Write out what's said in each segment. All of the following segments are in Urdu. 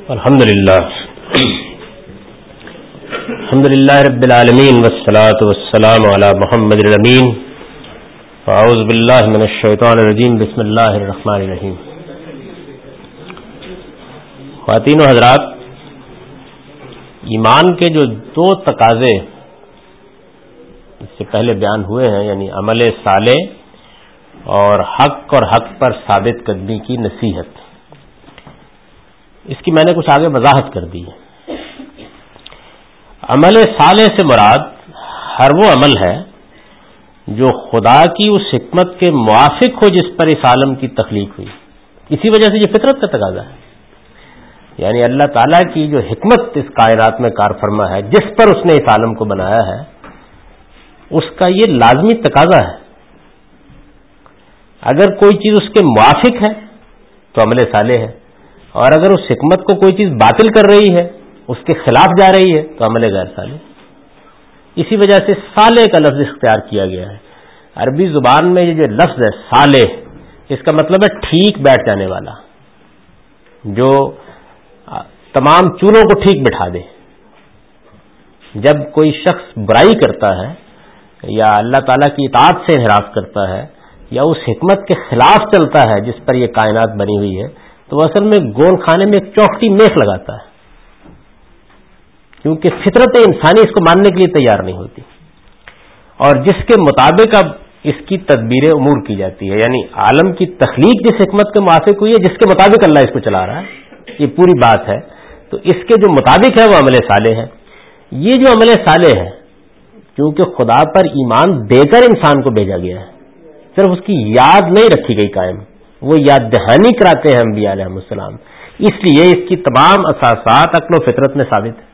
الحمدللہ رب العالمین والصلاة والسلام علی محمد الامین اعوذ باللہ من الشیطان الرجیم بسم اللہ الرحمن الرحیم. خواتین و حضرات، ایمان کے جو دو تقاضے اس سے پہلے بیان ہوئے ہیں، یعنی عمل صالح اور حق پر ثابت قدمی کی نصیحت، اس کی میں نے کچھ آگے وضاحت کر دی ہے. عمل صالح سے مراد ہر وہ عمل ہے جو خدا کی اس حکمت کے موافق ہو جس پر اس عالم کی تخلیق ہوئی. اسی وجہ سے یہ فطرت کا تقاضا ہے، یعنی اللہ تعالیٰ کی جو حکمت اس کائنات میں کار فرما ہے، جس پر اس نے اس عالم کو بنایا ہے، اس کا یہ لازمی تقاضا ہے. اگر کوئی چیز اس کے موافق ہے تو عمل صالح ہے، اور اگر اس حکمت کو کوئی چیز باطل کر رہی ہے، اس کے خلاف جا رہی ہے، تو عمل غیر صالح. اسی وجہ سے صالح کا لفظ اختیار کیا گیا ہے. عربی زبان میں یہ جو لفظ ہے صالح، اس کا مطلب ہے ٹھیک بیٹھ جانے والا، جو تمام چولوں کو ٹھیک بٹھا دے. جب کوئی شخص برائی کرتا ہے یا اللہ تعالیٰ کی اطاعت سے انحراف کرتا ہے یا اس حکمت کے خلاف چلتا ہے جس پر یہ کائنات بنی ہوئی ہے، تو وہ اصل میں گون خانے میں ایک چوکٹی میخ لگاتا ہے، کیونکہ فطرت انسانی اس کو ماننے کے لیے تیار نہیں ہوتی. اور جس کے مطابق اب اس کی تدبیر امور کی جاتی ہے، یعنی عالم کی تخلیق جس حکمت کے موافق ہوئی ہے، جس کے مطابق اللہ اس کو چلا رہا ہے، یہ پوری بات ہے. تو اس کے جو مطابق ہے وہ عمل صالح ہے. یہ جو عمل صالح ہے، کیونکہ خدا پر ایمان دے کر انسان کو بھیجا گیا ہے، صرف اس کی یاد نہیں رکھی گئی قائم، وہ یاد دہانی کراتے ہیں انبیاء علیہ السلام، اس لیے اس کی تمام اساسات عقل و فطرت میں ثابت ہے.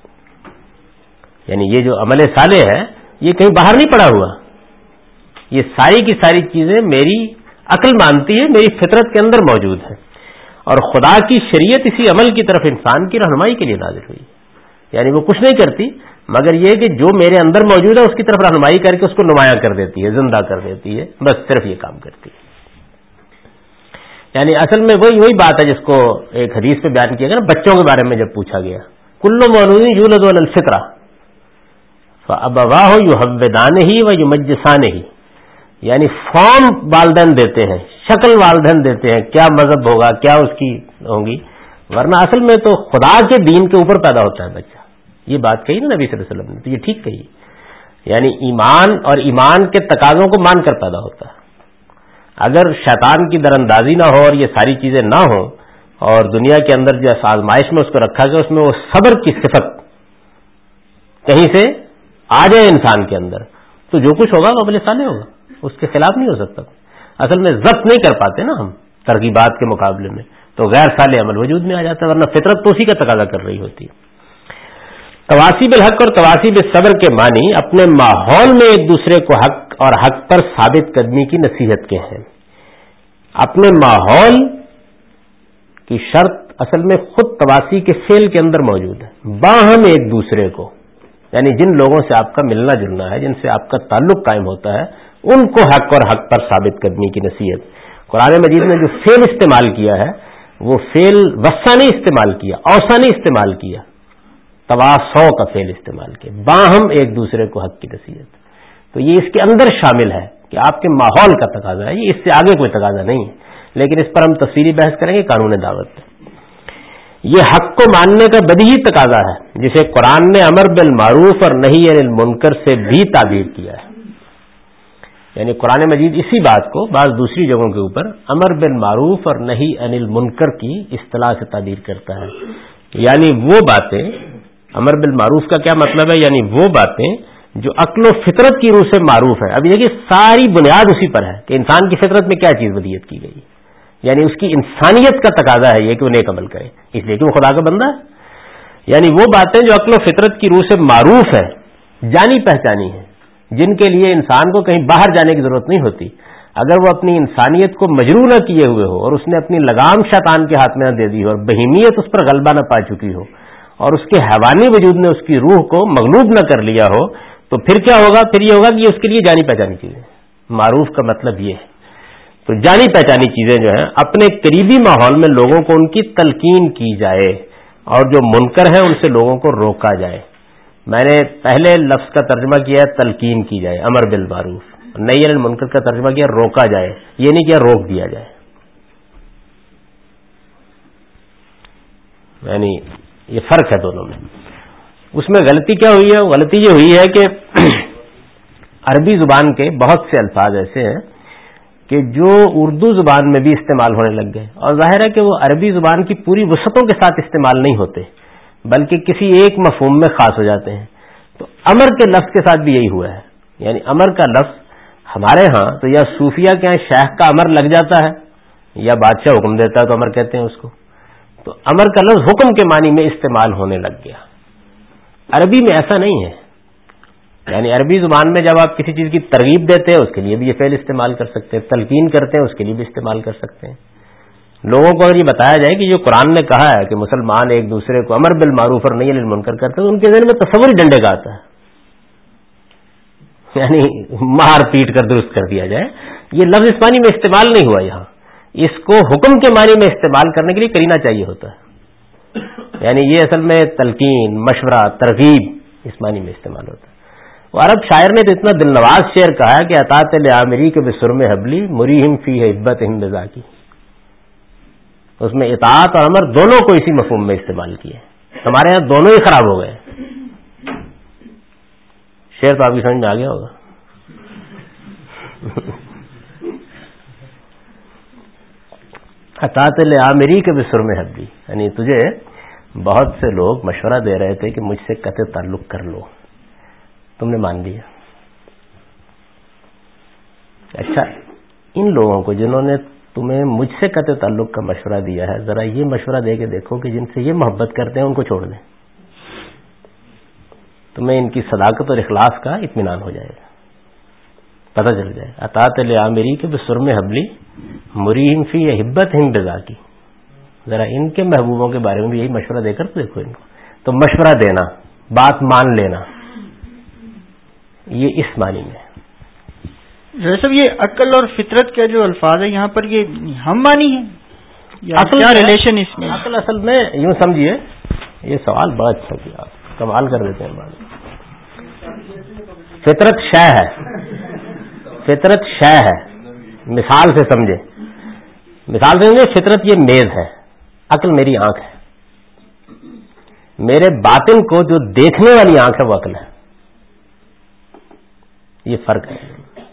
یعنی یہ جو عمل صالح ہے یہ کہیں باہر نہیں پڑا ہوا، یہ ساری کی ساری چیزیں میری عقل مانتی ہے، میری فطرت کے اندر موجود ہے. اور خدا کی شریعت اسی عمل کی طرف انسان کی رہنمائی کے لیے نازل ہوئی. یعنی وہ کچھ نہیں کرتی مگر یہ کہ جو میرے اندر موجود ہے اس کی طرف رہنمائی کر کے اس کو نمایاں کر دیتی ہے، زندہ کر دیتی ہے، بس صرف یہ کام کرتی ہے. یعنی اصل میں وہی بات ہے جس کو ایک حدیث پہ بیان کیا گیا نا، بچوں کے بارے میں جب پوچھا گیا، کل مولود یولد علی الفطرہ فابواہ یحودانہ ویمجسانہ، یعنی فارم والدین دیتے ہیں، شکل والدین دیتے ہیں، کیا مذہب ہوگا، کیا اس کی ہوگی، ورنہ اصل میں تو خدا کے دین کے اوپر پیدا ہوتا ہے بچہ. یہ بات کہی نا نبی صلی اللہ علیہ وسلم نے، تو یہ ٹھیک کہی. یعنی ایمان اور ایمان کے تقاضوں کو مان کر پیدا ہوتا ہے. اگر شیطان کی دراندازی نہ ہو اور یہ ساری چیزیں نہ ہوں اور دنیا کے اندر جو آزمائش میں اس کو رکھا گیا اس میں وہ صبر کی صفت کہیں سے آ جائے انسان کے اندر، تو جو کچھ ہوگا وہ عمل صالح ہوگا، اس کے خلاف نہیں ہو سکتا. اصل میں ضبط نہیں کر پاتے نا ہم ترغیبات کے مقابلے میں، تو غیر صالح عمل وجود میں آ جاتا ہے، ورنہ فطرت تو اسی کا تقاضا کر رہی ہوتی ہے. تواصی بالحق اور تواصی بالصبر کے معنی اپنے ماحول میں ایک دوسرے کو حق اور حق پر ثابت قدمی کی نصیحت کے ہیں. اپنے ماحول کی شرط اصل میں خود تواصی کے فعل کے اندر موجود ہے. باہم ایک دوسرے کو، یعنی جن لوگوں سے آپ کا ملنا جلنا ہے، جن سے آپ کا تعلق قائم ہوتا ہے، ان کو حق اور حق پر ثابت قدمی کی نصیحت. قرآن مجید میں جو فعل استعمال کیا ہے وہ فعل وصا نہیں استعمال کیا، اوصا نہیں استعمال کیا، تواصو کا فعل استعمال کیا، باہم ایک دوسرے کو حق کی نصیحت. تو یہ اس کے اندر شامل ہے کہ آپ کے ماحول کا تقاضا ہے، یہ اس سے آگے کوئی تقاضا نہیں ہے، لیکن اس پر ہم تفصیلی بحث کریں گے قانون دعوت میں. یہ حق کو ماننے کا بدیہی تقاضا ہے جسے قرآن نے امر بالمعروف اور نہی عن المنکر سے بھی تعبیر کیا ہے. یعنی قرآن مجید اسی بات کو بعض دوسری جگہوں کے اوپر امر بالمعروف اور نہی عن المنکر کی اصطلاح سے تعبیر کرتا ہے. یعنی وہ باتیں، امر بالمعروف کا کیا مطلب ہے، یعنی وہ باتیں جو عقل و فطرت کی روح سے معروف ہے. اب دیکھیے ساری بنیاد اسی پر ہے کہ انسان کی فطرت میں کیا چیز ودیت کی گئی، یعنی اس کی انسانیت کا تقاضا ہے یہ کہ وہ نیک عمل کرے، اس لیے کہ وہ خدا کا بندہ ہے. یعنی وہ باتیں جو عقل و فطرت کی روح سے معروف ہے، جانی پہچانی ہے، جن کے لیے انسان کو کہیں باہر جانے کی ضرورت نہیں ہوتی. اگر وہ اپنی انسانیت کو مجروح نہ کیے ہوئے ہو اور اس نے اپنی لگام شیطان کے ہاتھ میں نہ دے دی ہو اور بہیمیت اس پر غلبہ نہ پا چکی ہو اور اس کے حیوانی وجود نے اس کی روح کو مغلوب نہ کر لیا ہو، تو پھر کیا ہوگا؟ پھر یہ ہوگا کہ یہ اس کے لیے جانی پہچانی چیزیں. معروف کا مطلب یہ ہے. تو جانی پہچانی چیزیں جو ہیں اپنے قریبی ماحول میں لوگوں کو ان کی تلقین کی جائے اور جو منکر ہیں ان سے لوگوں کو روکا جائے. میں نے پہلے لفظ کا ترجمہ کیا ہے تلقین کی جائے, امر بالمعروف. نہی عن المنکر کا ترجمہ کیا روکا جائے, یہ نہیں کیا روک دیا جائے. یعنی یہ فرق ہے دونوں میں. اس میں غلطی کیا ہوئی ہے؟ غلطی یہ ہوئی ہے کہ عربی زبان کے بہت سے الفاظ ایسے ہیں کہ جو اردو زبان میں بھی استعمال ہونے لگ گئے, اور ظاہر ہے کہ وہ عربی زبان کی پوری وسعتوں کے ساتھ استعمال نہیں ہوتے بلکہ کسی ایک مفہوم میں خاص ہو جاتے ہیں. تو امر کے لفظ کے ساتھ بھی یہی ہوا ہے. یعنی امر کا لفظ ہمارے ہاں تو یا صوفیہ کے ہاں شیخ کا امر لگ جاتا ہے یا بادشاہ حکم دیتا ہے تو امر کہتے ہیں اس کو. تو امر کا لفظ حکم کے معنی میں استعمال ہونے لگ گیا. عربی میں ایسا نہیں ہے. یعنی عربی زبان میں جب آپ کسی چیز کی ترغیب دیتے ہیں اس کے لیے بھی یہ فعل استعمال کر سکتے ہیں, تلقین کرتے ہیں اس کے لیے بھی استعمال کر سکتے ہیں. لوگوں کو اگر یہ بتایا جائے کہ جو قرآن نے کہا ہے کہ مسلمان ایک دوسرے کو امر بالمعروف اور نہی عن المنکر کرتے ہیں, تو ان کے ذہن میں تصور ہی ڈنڈے کا آتا ہے. یعنی مار پیٹ کر درست کر دیا جائے. یہ لفظ اس معنی میں استعمال نہیں ہوا یہاں. اس کو حکم کے معنی میں استعمال کرنے کے لیے کرینہ چاہیے ہوتا ہے. یعنی یہ اصل میں تلقین, مشورہ, ترغیب اس معنی میں استعمال ہوتا ہے. وہ عرب شاعر نے تو اتنا دل نواز شعر کہا ہے کہ اطاعت لعامری کے بسرم حبلی مریہم فی ہبتہم بذاکی. اس میں اطاعت اور امر دونوں کو اسی مفہوم میں استعمال کیے. ہمارے ہاں دونوں ہی خراب ہو گئے. شعر تو آپ کی سمجھ میں آ گیا ہوگا. اطاعت لعامری کے بسرم حبلی, یعنی تجھے بہت سے لوگ مشورہ دے رہے تھے کہ مجھ سے قطع تعلق کر لو, تم نے مان لیا. اچھا, ان لوگوں کو جنہوں نے تمہیں مجھ سے قطع تعلق کا مشورہ دیا ہے, ذرا یہ مشورہ دے کے دیکھو کہ جن سے یہ محبت کرتے ہیں ان کو چھوڑ دیں, تمہیں ان کی صداقت اور اخلاص کا اطمینان ہو جائے گا, پتہ چل جائے. اطاعت لعامری کے بسرم حبلی مریہم فی ہبتہم بذاکی. ذرا ان کے محبوبوں کے بارے میں بھی یہی مشورہ دے کر دیکھو ان کو. تو مشورہ دینا, بات مان لینا, یہ اس معنی میں. صاحب یہ عقل اور فطرت کے جو الفاظ ہیں یہاں پر یہ ہم مانی ہیں یا کیا ریلیشن اس میں؟ عقل اصل میں یوں سمجھیے, یہ سوال بڑا اچھا کیا, آپ کمال کر دیتے ہیں بات. فطرت شے ہے, فطرت شے ہے. مثال سے سمجھے, مثال سے سمجھے, فطرت یہ میز ہے, عقل میری آنکھ ہے. میرے باطن کو جو دیکھنے والی آنکھ ہے وہ عقل ہے. یہ فرق ہے.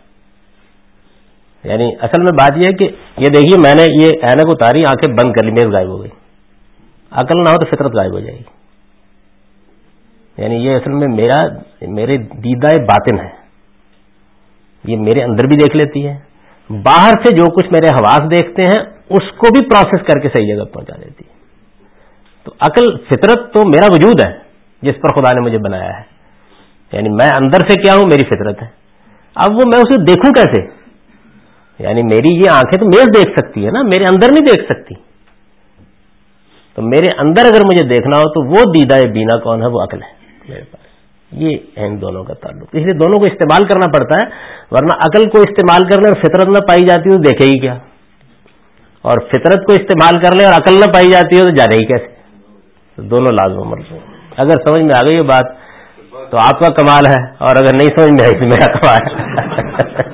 یعنی اصل میں بات یہ ہے کہ یہ دیکھیے میں نے یہ اینک اتاری, آنکھیں بند کر لی, میز غائب ہو گئی. عقل نہ ہو تو فطرت غائب ہو جائے گی. یعنی یہ اصل میں میرے دیدہ باطن ہے, یہ میرے اندر بھی دیکھ لیتی ہے, باہر سے جو کچھ میرے حواس دیکھتے ہیں اس کو بھی پروسیس کر کے صحیح جگہ پہنچا دیتی ہے. تو عقل فطرت تو میرا وجود ہے جس پر خدا نے مجھے بنایا ہے. یعنی میں اندر سے کیا ہوں, میری فطرت ہے. اب وہ میں اسے دیکھوں کیسے؟ یعنی میری یہ آنکھیں تو میز دیکھ سکتی ہے نا, میرے اندر نہیں دیکھ سکتی. تو میرے اندر اگر مجھے دیکھنا ہو تو وہ دیدہ بینا کون ہے, وہ عقل ہے میرے پاس. یہ ہے ان دونوں کا تعلق. اس لیے دونوں کو استعمال کرنا پڑتا ہے, ورنہ عقل کو استعمال کرنے اور فطرت نہ پائی جاتی ہو تو دیکھے ہی کیا, اور فطرت کو استعمال کر لے اور عقل نہ پائی جاتی ہو تو جانے ہی کیسے. تو دونوں لازم مرض. اگر سمجھ میں آ گئی یہ بات تو آپ کا کمال ہے, اور اگر نہیں سمجھ میں آئی تو میرا کمال ہے.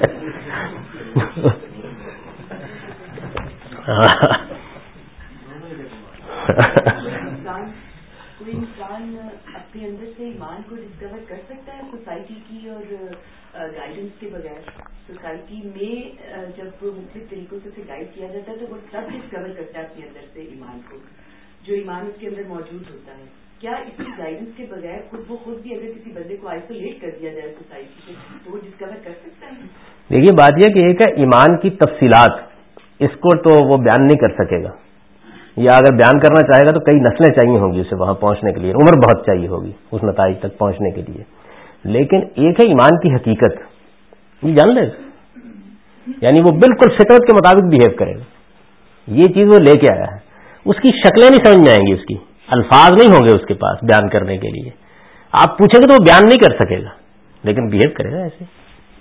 کوئی انسان اپنے اندر سے ایمان کو ڈسکور کر سکتا ہے سوسائٹی کی اور گائیڈنس کے بغیر؟ سوسائٹی میں جب مختلف طریقوں سے گائیڈ کیا جاتا ہے تو وہ سب ڈسکور کرتا ہے اپنے اندر سے ایمان کو, جو ایمان اس کے اندر موجود ہوتا ہے. کیا اس کی گائیڈنس کے بغیر خود بخود بھی اگر کسی بندے کو آئسولیٹ کر دیا جائے سوسائٹی سے تو وہ ڈسکور کر سکتا ہے؟ دیکھیے بات یہ کہ ایک ہے ایمان کی تفصیلات, اس کو تو وہ بیان نہیں کر سکے گا, یا اگر بیان کرنا چاہے گا تو کئی نسلیں چاہیے ہوں گی اسے وہاں پہنچنے کے لیے, عمر بہت چاہیے ہوگی اس نتائج تک پہنچنے کے لیے. لیکن ایک ہے ایمان کی حقیقت, یہ جان لے گا. یعنی وہ بالکل فطرت کے مطابق بہیو کرے گا, یہ چیز وہ لے کے آیا ہے. اس کی شکلیں نہیں سمجھ میں آئیں گی, اس کی الفاظ نہیں ہوں گے اس کے پاس بیان کرنے کے لیے. آپ پوچھیں گے تو وہ بیان نہیں کر سکے گا, لیکن بہیو کرے گا ایسے,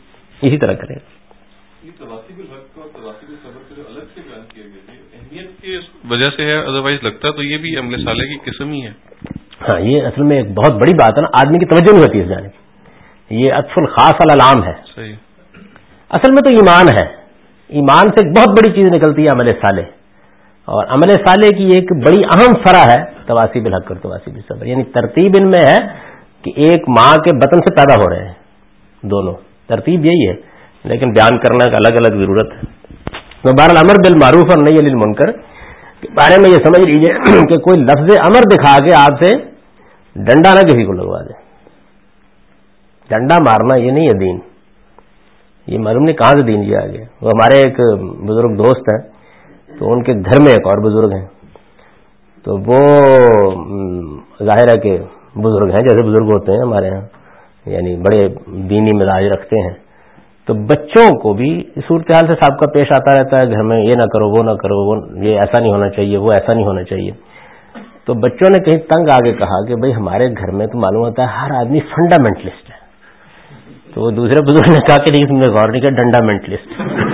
اسی طرح کرے گا. تواصیب الحق اور تواصیب الصبر کے جو الگ سے بیان کیے گئے تھے, اہمیت کے یہ وجہ سے ہے، ادروائز لگتا تو یہ بھی عمل صالح کی قسم ہی ہے. ہاں یہ اصل میں ایک بہت بڑی بات ہے نا، آدمی کی توجہ نہیں ہوتی اس جانب. یہ عطف الخاص علی العام ہے. صحیح. اصل میں تو ایمان ہے، ایمان سے ایک بہت بڑی چیز نکلتی ہے عمل صالح، اور عمل صالح کی ایک بڑی اہم فرع ہے تواصی بالحق اور تواصی بالصبر. یعنی ترتیب ان میں ہے کہ ایک ماں کے بطن سے پیدا ہو رہے ہیں دونوں، ترتیب یہی ہے، لیکن بیان کرنے کا الگ الگ ضرورت ہے. تو بہرحال امر بالمعروف اور نہی عن المنکر کے بارے میں یہ سمجھ لیجیے کہ کوئی لفظ امر دکھا کے آپ سے ڈنڈا نہ کسی کو لگوا دے. ڈنڈا مارنا یہ نہیں ہے دین، یہ معلوم نہیں کہاں سے دین یہ آ گیا. وہ ہمارے ایک بزرگ دوست ہیں، تو ان کے گھر میں ایک اور بزرگ ہیں، تو وہ ظاہر ہے کہ بزرگ ہیں جیسے بزرگ ہوتے ہیں ہمارے ہاں، یعنی بڑے دینی مزاج رکھتے ہیں. تو بچوں کو بھی صورتحال سے سابقہ پیش آتا رہتا ہے گھر میں، یہ نہ کرو وہ نہ کرو، وہ یہ ایسا نہیں ہونا چاہیے، وہ ایسا نہیں ہونا چاہیے. تو بچوں نے کہیں تنگ آ کے کہا کہ بھئی ہمارے گھر میں تو معلوم ہوتا ہے ہر آدمی فنڈامنٹلسٹ ہے. تو وہ دوسرے بزرگ نے کہا کہ نہیں، تم نے غور نہیں کیا، ڈنڈامنٹلسٹ.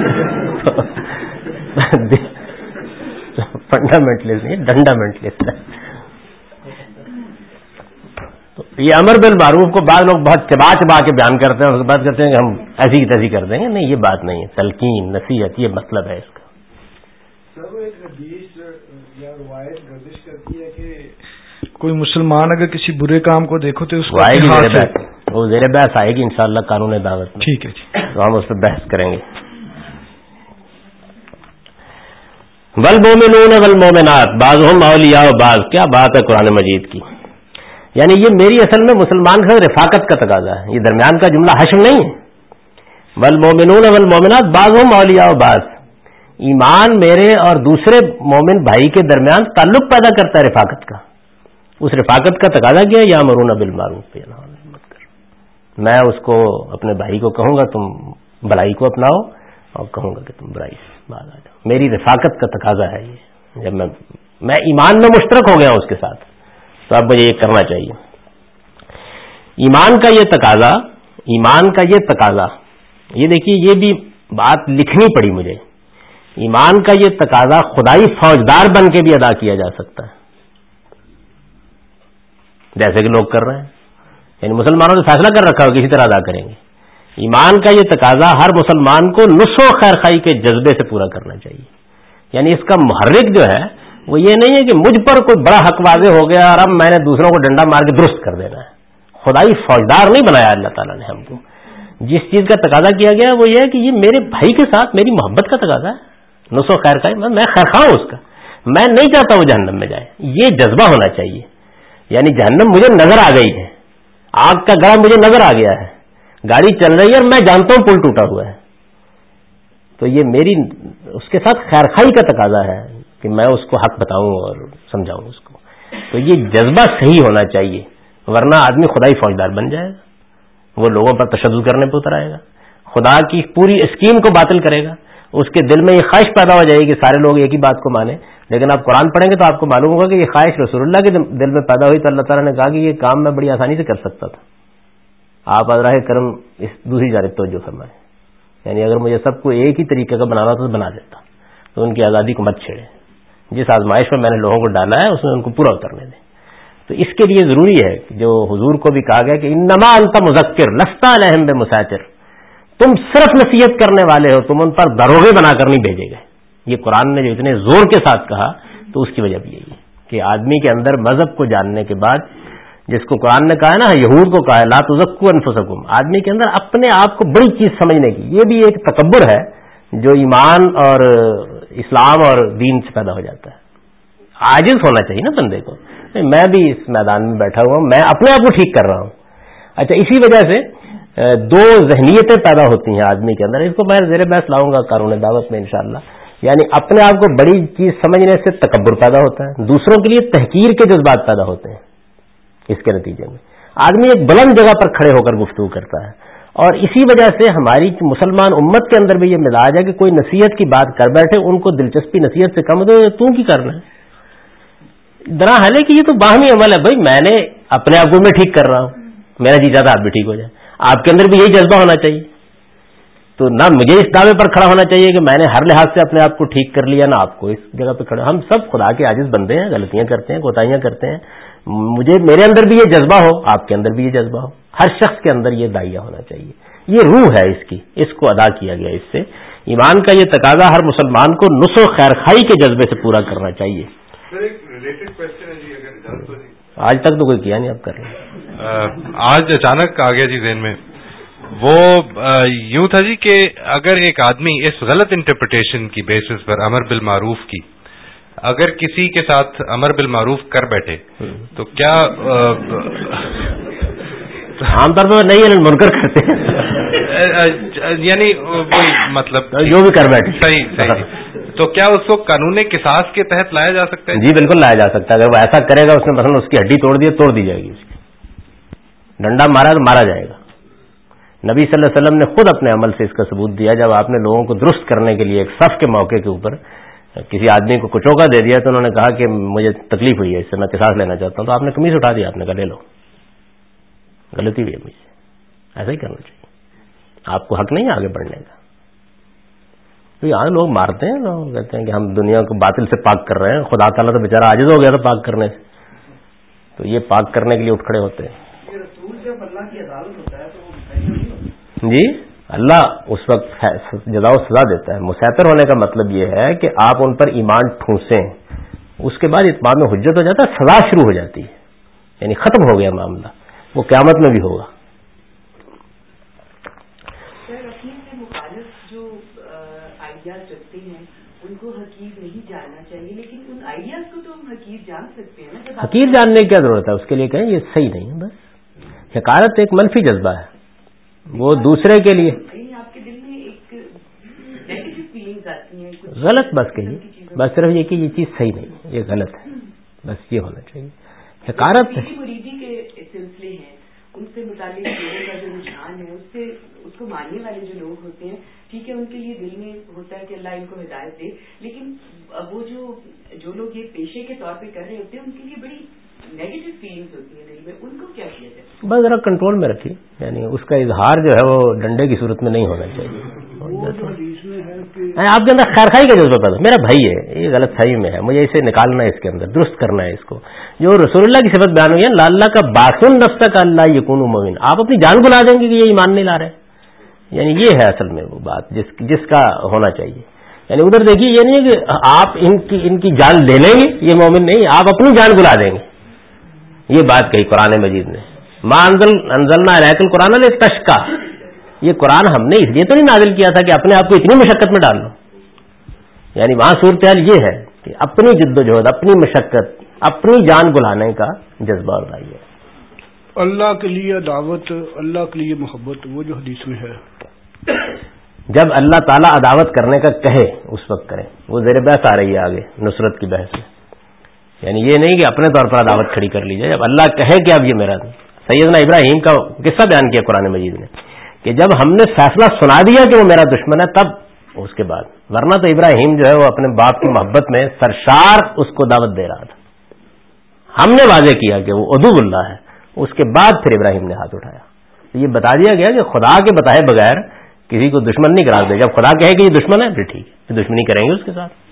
فنڈامنٹلسٹ نہیں، ڈنڈامنٹلسٹ ہے. یہ امر بالمعروف کو بعض لوگ بہت چبا چبا کے بیان کرتے ہیں، اس کے بعد کہتے ہیں کہ ہم ایسی کی تیسی کر دیں گے. نہیں، یہ بات نہیں ہے، تلقین نصیحت یہ مطلب ہے اس کا. سر ایک حدیث یا روایت گردش کرتی ہے کہ کوئی مسلمان اگر کسی برے کام کو دیکھو تو اس کو وہ زیر بحث آئے گی انشاءاللہ قانون دعوت میں. ٹھیک ہے جی، تو ہم اس پہ بحث کریں گے. والمومنون والمومنات بعضهم اولیاء بعض، کیا بات ہے قرآن مجید کی. یعنی یہ میری اصل میں مسلمان کے رفاقت کا تقاضا ہے، یہ درمیان کا جملہ حشر نہیں ہے. والمومنون والمومنات بعضهم اولیاء بعض، ایمان میرے اور دوسرے مومن بھائی کے درمیان تعلق پیدا کرتا ہے رفاقت کا. اس رفاقت کا تقاضا کیا ہے، یامرون بالمعروف ینہون عن المنکر. میں اس کو اپنے بھائی کو کہوں گا تم بھلائی کو اپناؤ، اور کہوں گا کہ تم برائی سے باز آ جاؤ. میری رفاقت کا تقاضا ہے یہ. جب میں ایمان میں مشترک ہو گیا اس کے ساتھ تو اب مجھے یہ کرنا چاہیے. ایمان کا یہ تقاضا، ایمان کا یہ تقاضا، یہ دیکھیے یہ بھی بات لکھنی پڑی مجھے. ایمان کا یہ تقاضا خدائی فوجدار بن کے بھی ادا کیا جا سکتا ہے، جیسے کہ لوگ کر رہے ہیں. یعنی مسلمانوں نے فیصلہ کر رکھا ہو کسی طرح ادا کریں گے. ایمان کا یہ تقاضا ہر مسلمان کو نصح و خیر خائی کے جذبے سے پورا کرنا چاہیے. یعنی اس کا محرک جو ہے وہ یہ نہیں ہے کہ مجھ پر کوئی بڑا حق واضح ہو گیا اور اب میں نے دوسروں کو ڈنڈا مار کے درست کر دینا ہے. خدائی فوجدار نہیں بنایا اللہ تعالیٰ نے ہم کو. جس چیز کا تقاضا کیا گیا وہ یہ ہے کہ یہ میرے بھائی کے ساتھ میری محبت کا تقاضا ہے، نصح و خیر خائی، میں خیر خواہ ہوں اس کا، میں نہیں چاہتا وہ جہنم میں جائے. یہ جذبہ ہونا چاہیے. یعنی جہنم مجھے نظر آ گئی ہے، آگ کا گڑھا مجھے نظر آ گیا ہے، گاڑی چل رہی ہے اور میں جانتا ہوں پل ٹوٹا ہوا ہے، تو یہ میری اس کے ساتھ خیر خائی کا تقاضا ہے کہ میں اس کو حق بتاؤں اور سمجھاؤں اس کو. تو یہ جذبہ صحیح ہونا چاہیے، ورنہ آدمی خدائی فوجدار بن جائے گا، وہ لوگوں پر تشدد کرنے پہ اتر آئے گا، خدا کی پوری اسکیم کو باطل کرے گا. اس کے دل میں یہ خواہش پیدا ہو جائے گی کہ سارے لوگ ایک ہی بات کو مانیں. لیکن آپ قرآن پڑھیں گے تو آپ کو معلوم ہوگا کہ یہ خواہش رسول اللہ کے دل میں پیدا ہوئی تو اللہ تعالیٰ نے کہا کہ یہ کام میں بڑی آسانی سے کر سکتا تھا. آپ ازراہ کرم اس دوسری جانب توجہ فرمائیں. یعنی اگر مجھے سب کو ایک ہی طریقے کا بنانا تھا تو بنا دیتا. تو ان کی آزادی کو مت چھیڑیں، جس آزمائش میں میں نے لوگوں کو ڈالا ہے اس میں ان کو پورا اترنے دیں. تو اس کے لیے ضروری ہے جو حضور کو بھی کہا گیا کہ انما انت مذکر لست علیہم بمسیطر، تم صرف نصیحت کرنے والے ہو، تم ان پر دروغے بنا کر نہیں بھیجے گئے. یہ قرآن نے جو اتنے زور کے ساتھ کہا تو اس کی وجہ بھی یہی ہے کہ آدمی کے اندر مذہب کو جاننے کے بعد، جس کو قرآن نے کہا ہے نا، یہود کو کہا ہے لا تزکوا انفسکم، آدمی کے اندر اپنے آپ کو بڑی چیز سمجھنے کی، یہ بھی ایک تکبر ہے جو ایمان اور اسلام اور دین سے پیدا ہو جاتا ہے. عاجز ہونا چاہیے نا بندے کو، میں بھی اس میدان میں بیٹھا ہوا ہوں، میں اپنے آپ کو ٹھیک کر رہا ہوں. اچھا، اسی وجہ سے دو ذہنیتیں پیدا ہوتی ہیں آدمی کے اندر. اس کو میں زیر بحث لاؤں گا قانون دعوت میں انشاءاللہ. یعنی اپنے آپ کو بڑی چیز سمجھنے سے تکبر پیدا ہوتا ہے، دوسروں کے لیے تحقیر کے جذبات پیدا ہوتے ہیں. اس کے نتیجے میں آدمی ایک بلند جگہ پر کھڑے ہو کر گفتگو کرتا ہے. اور اسی وجہ سے ہماری مسلمان امت کے اندر بھی یہ مزاج ہے کہ کوئی نصیحت کی بات کر بیٹھے، ان کو دلچسپی نصیحت سے کم دو، تو کی کرنا ہے. درا حال ہے کہ یہ تو باہمی عمل ہے. بھائی میں نے اپنے آپ کو میں ٹھیک کر رہا ہوں، میرا جی چاہتا آپ بھی ٹھیک ہو جائے. آپ کے اندر بھی یہی جذبہ ہونا چاہیے تو نہ مجھے اس دعوے پر کھڑا ہونا چاہیے کہ میں نے ہر لحاظ سے اپنے آپ کو ٹھیک کر لیا، نہ آپ کو اس جگہ پہ کھڑا. ہم سب خدا کے عاجز بندے ہیں، غلطیاں کرتے ہیں، کوتاہیاں کرتے ہیں. میرے اندر بھی یہ جذبہ ہو، آپ کے اندر بھی یہ جذبہ ہو، ہر شخص کے اندر یہ داعیہ ہونا چاہیے. یہ روح ہے اس کی، اس کو ادا کیا گیا. اس سے ایمان کا یہ تقاضا ہر مسلمان کو نصح و خیرخواہی کے جذبے سے پورا کرنا چاہیے. آج تک تو کوئی کیا نہیں، اب کر لیں. آج اچانک آ گیا جی ذہن میں، وہ یوں تھا جی کہ اگر ایک آدمی اس غلط انٹرپریٹیشن کی بیسس پر امر بالمعروف کی اگر کسی کے ساتھ امر بالمعروف کر بیٹھے تو کیا عام طور پر نہیں منکر کرتے ہیں، یعنی وہی مطلب جو بھی کر بیٹھے صحیح تو کیا اس کو قانون قصاص کے تحت لایا جا سکتا ہے؟ جی بالکل لایا جا سکتا ہے. اگر وہ ایسا کرے گا، اس نے مثلا اس کی ہڈی توڑ دی، توڑ دی جائے گی. اس کی ڈنڈا مارا تو مارا جائے گا. نبی صلی اللہ علیہ وسلم نے خود اپنے عمل سے اس کا ثبوت دیا. جب آپ نے لوگوں کو درست کرنے کے لیے ایک صف کے موقع کے اوپر کسی آدمی کو کچوکا دے دیا تو انہوں نے کہا کہ مجھے تکلیف ہوئی ہے، اس سے میں قصاص لینا چاہتا ہوں. تو آپ نے قمیص اٹھا دیا، آپ نے کہا لے لو، غلطی ہوئی ہے مجھ سے. ایسا ہی کرنا چاہیے. آپ کو حق نہیں ہے آگے بڑھنے کا. تو یہاں لوگ مارتے ہیں، لوگ کہتے ہیں کہ ہم دنیا کو باطل سے پاک کر رہے ہیں. خدا تعالیٰ تو بیچارہ عاجز ہو گیا تھا پاک کرنے سے، تو یہ پاک کرنے کے لیے اٹھ کھڑے ہوتے ہیں. جی اللہ اس وقت جزا و سزا دیتا ہے. مسیطر ہونے کا مطلب یہ ہے کہ آپ ان پر ایمان ٹھونسیں، اس کے بعد اتمام حجت ہو جاتا ہے، سزا شروع ہو جاتی ہے، یعنی ختم ہو گیا معاملہ. وہ قیامت میں بھی ہوگا. رکھتے ہیں ان کو حقیر نہیں جاننا چاہیے، لیکن ان آئیڈیاز کو تو ہم حقیر جان سکتے ہیں نا. حقیر جاننے کی کیا ضرورت ہے؟ اس کے لیے کہیں یہ صحیح نہیں ہے. بس حقارت ایک منفی جذبہ ہے، وہ دوسرے کے لیے آپ کے دل میں ایک نیگیٹو فیلنگز آتی ہیں. غلط بس کہیے، بس صرف یہ کہ یہ چیز صحیح نہیں، یہ غلط ہے، بس یہ ہونا چاہیے. حقارت مریدی کے سلسلے ہیں، ان سے متعلق لوگوں کا جو رجحان ہے، اس کو ماننے والے جو لوگ ہوتے ہیں، ٹھیک ہے ان کے لیے دل میں ہوتا ہے کہ اللہ ان کو ہدایت دے، لیکن وہ جو لوگ یہ پیشے کے طور پہ کر رہے ہوتے ہیں ان کے لیے بڑی نیگیٹو فیلنگز ہوتی ہیں دل میں. ان کو کیا کیا جائے؟ بس ذرا کنٹرول میں رکھیے. یعنی اس کا اظہار جو ہے وہ ڈنڈے کی صورت میں نہیں ہونا چاہیے. آپ کے اندر خیرخواہی کا جذبہ پیدا، میرا بھائی ہے، یہ غلط فہمی میں ہے، مجھے اسے نکالنا ہے، اس کے اندر درست کرنا ہے. اس کو جو رسول اللہ کی صفت بیان ہوئی ہے، اللہ کا باقن نفس کا اللہ یکون مومن، آپ اپنی جان کو لا دیں گے کہ یہ ایمان نہیں لا رہے. یعنی یہ ہے اصل میں وہ بات جس کا ہونا چاہیے. یعنی ادھر دیکھیے، یہ نہیں ہے کہ آپ ان کی جان لے لیں گے، یہ مومن نہیں، آپ اپنی جان کو لا دیں گے. یہ بات کہی قرآن مجید نے، ما انزلنا الیک القرآن لتشقی، یہ قرآن ہم نے اس لیے تو نہیں نازل کیا تھا کہ اپنے آپ کو اتنی مشقت میں ڈال لو. یعنی وہاں صورتحال یہ ہے کہ اپنی جد و جہد، اپنی مشقت، اپنی جان بلانے کا جذبہ اور رائے. اللہ کے لیے دعوت، اللہ کے لیے محبت، وہ جو حدیث میں ہے. جب اللہ تعالیٰ عداوت کرنے کا کہے اس وقت کریں. وہ زیر بحث آ رہی ہے آگے نصرت کی بحث میں. یعنی یہ نہیں کہ اپنے طور پر عداوت کھڑی کر لی جائے. جب اللہ کہے کہ اب یہ میرا، سیدنا ابراہیم کا قصہ بیان کیا قرآن مجید نے کہ جب ہم نے فیصلہ سنا دیا کہ وہ میرا دشمن ہے، تب اس کے بعد، ورنہ تو ابراہیم جو ہے وہ اپنے باپ کی محبت میں سرشار اس کو دعوت دے رہا تھا. ہم نے واضح کیا کہ وہ عدو اللہ ہے، اس کے بعد پھر ابراہیم نے ہاتھ اٹھایا. تو یہ بتا دیا گیا کہ خدا کے بتائے بغیر کسی کو دشمن نہیں قرار دے. جب خدا کہے کہ یہ دشمن ہے پھر ٹھیک ہے، پھر دشمنی کریں گے اس کے ساتھ.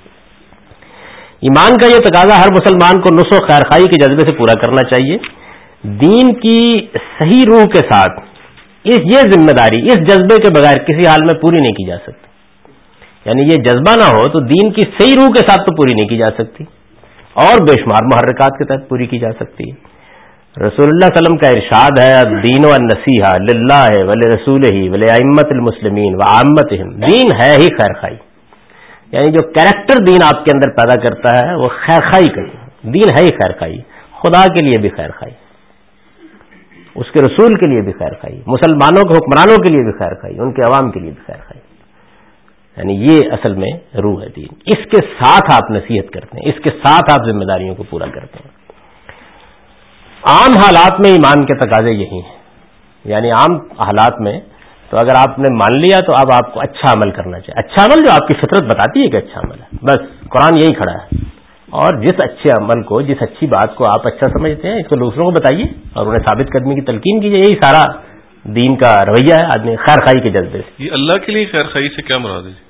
ایمان کا یہ تقاضا ہر مسلمان کو نصح و خیرخواہی کے جذبے سے پورا کرنا چاہیے. دین کی صحیح روح کے ساتھ یہ ذمہ داری اس جذبے کے بغیر کسی حال میں پوری نہیں کی جا سکتی. یعنی یہ جذبہ نہ ہو تو دین کی صحیح روح کے ساتھ تو پوری نہیں کی جا سکتی، اور بے شمار محرکات کے تحت پوری کی جا سکتی ہے. رسول اللہ صلی اللہ علیہ وسلم کا ارشاد ہے، الدین والنصیحہ للہ ولرسولہ ولائمۃ المسلمین وعامتہم. دین ہے ہی خیر خواہی. یعنی جو کریکٹر دین آپ کے اندر پیدا کرتا ہے وہ خیر خواہی کا دین ہے ہی خیر خواہی. خدا کے لیے بھی خیر خواہی، اس کے رسول کے لیے بھی خیر خواہی، مسلمانوں کے حکمرانوں کے لیے بھی خیر خواہی، ان کے عوام کے لیے بھی خیر خواہی. یعنی یہ اصل میں روح ہے دین. اس کے ساتھ آپ نصیحت کرتے ہیں، اس کے ساتھ آپ ذمہ داریوں کو پورا کرتے ہیں. عام حالات میں ایمان کے تقاضے یہی ہیں. یعنی عام حالات میں تو اگر آپ نے مان لیا تو اب آپ کو اچھا عمل کرنا چاہیے. اچھا عمل جو آپ کی فطرت بتاتی ہے کہ اچھا عمل ہے، بس قرآن یہی کھڑا ہے. اور جس اچھے عمل کو، جس اچھی بات کو آپ اچھا سمجھتے ہیں، اس کو دوسروں کو بتائیے اور انہیں ثابت قدمی کی تلقین کیجیے. یہی سارا دین کا رویہ ہے آدمی خیر خائی کے جذبے سے. یہ اللہ کے لیے خیر خائی سے کیا مراد ہے؟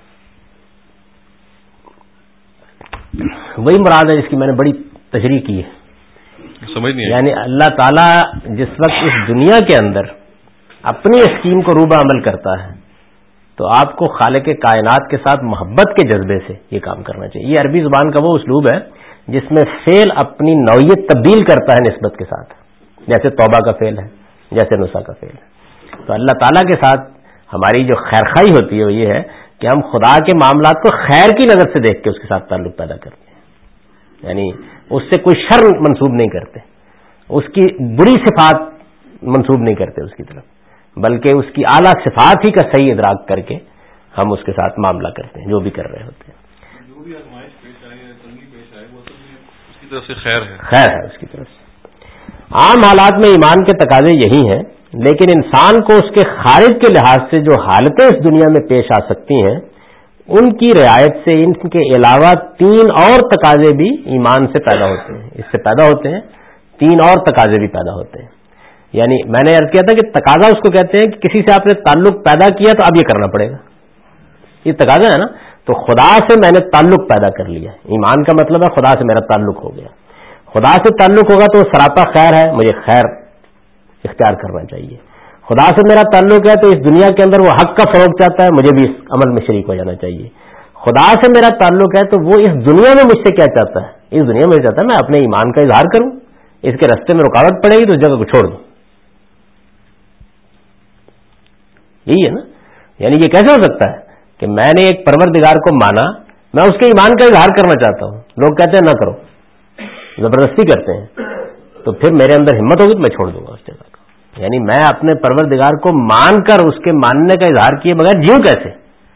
وہی مراد ہے جس کی میں نے بڑی تشریح کی ہے. سمجھ نہیں. یعنی اللہ تعالیٰ جس وقت اس دنیا کے اندر اپنی اسکیم کو روبہ عمل کرتا ہے تو آپ کو خالق کائنات کے ساتھ محبت کے جذبے سے یہ کام کرنا چاہیے. یہ عربی زبان کا وہ اسلوب ہے جس میں فعل اپنی نوعیت تبدیل کرتا ہے نسبت کے ساتھ، جیسے توبہ کا فعل ہے، جیسے نسا کا فعل ہے. تو اللہ تعالیٰ کے ساتھ ہماری جو خیر خائی ہوتی ہے وہ یہ ہے کہ ہم خدا کے معاملات کو خیر کی نظر سے دیکھ کے اس کے ساتھ تعلق پیدا کرتے ہیں. یعنی اس سے کوئی شر منسوب نہیں کرتے، اس کی بری صفات منسوب نہیں کرتے اس کی طرف، بلکہ اس کی اعلیٰ صفات ہی کا صحیح ادراک کر کے ہم اس کے ساتھ معاملہ کرتے ہیں جو بھی کر رہے ہوتے ہیں. جو بھی آزمائش پیش آئے یا تنگی پیش آئے وہ سب اس کی طرف سے خیر ہے اس کی طرف سے. عام حالات میں ایمان کے تقاضے یہی ہیں، لیکن انسان کو اس کے خارج کے لحاظ سے جو حالتیں اس دنیا میں پیش آ سکتی ہیں ان کی رعایت سے ان کے علاوہ 3 اور تقاضے بھی ایمان سے پیدا ہوتے ہیں، اس سے پیدا ہوتے ہیں. 3 اور تقاضے بھی پیدا ہوتے ہیں. یعنی میں نے عرض کیا تھا کہ تقاضا اس کو کہتے ہیں کہ کسی سے آپ نے تعلق پیدا کیا تو اب یہ کرنا پڑے گا، یہ تقاضا ہے نا. تو خدا سے میں نے تعلق پیدا کر لیا. ایمان کا مطلب ہے خدا سے میرا تعلق ہو گیا. خدا سے تعلق ہوگا تو سراپا خیر ہے، مجھے خیر اختیار کرنا چاہیے. خدا سے میرا تعلق ہے تو اس دنیا کے اندر وہ حق کا فروغ چاہتا ہے، مجھے بھی اس عمل میں شریک ہو جانا چاہیے. خدا سے میرا تعلق ہے تو وہ اس دنیا میں مجھ سے کیا چاہتا ہے؟ اس دنیا میں چاہتا ہے میں اپنے ایمان کا اظہار کروں، اس کے راستے میں رکاوٹ پڑے گی تو اس جگہ کو چھوڑ دوں. یہی ہے نا. یعنی یہ کیسے ہو سکتا ہے کہ میں نے ایک پروردگار کو مانا، میں اس کے ایمان کا اظہار کرنا چاہتا ہوں، لوگ کہتے ہیں نہ کرو، زبردستی کرتے ہیں، تو پھر میرے اندر ہمت ہوگی تو میں چھوڑ دوں گا اس جگہ کو. یعنی میں اپنے پروردگار کو مان کر اس کے ماننے کا اظہار کیے بغیر جیوں کیسے؟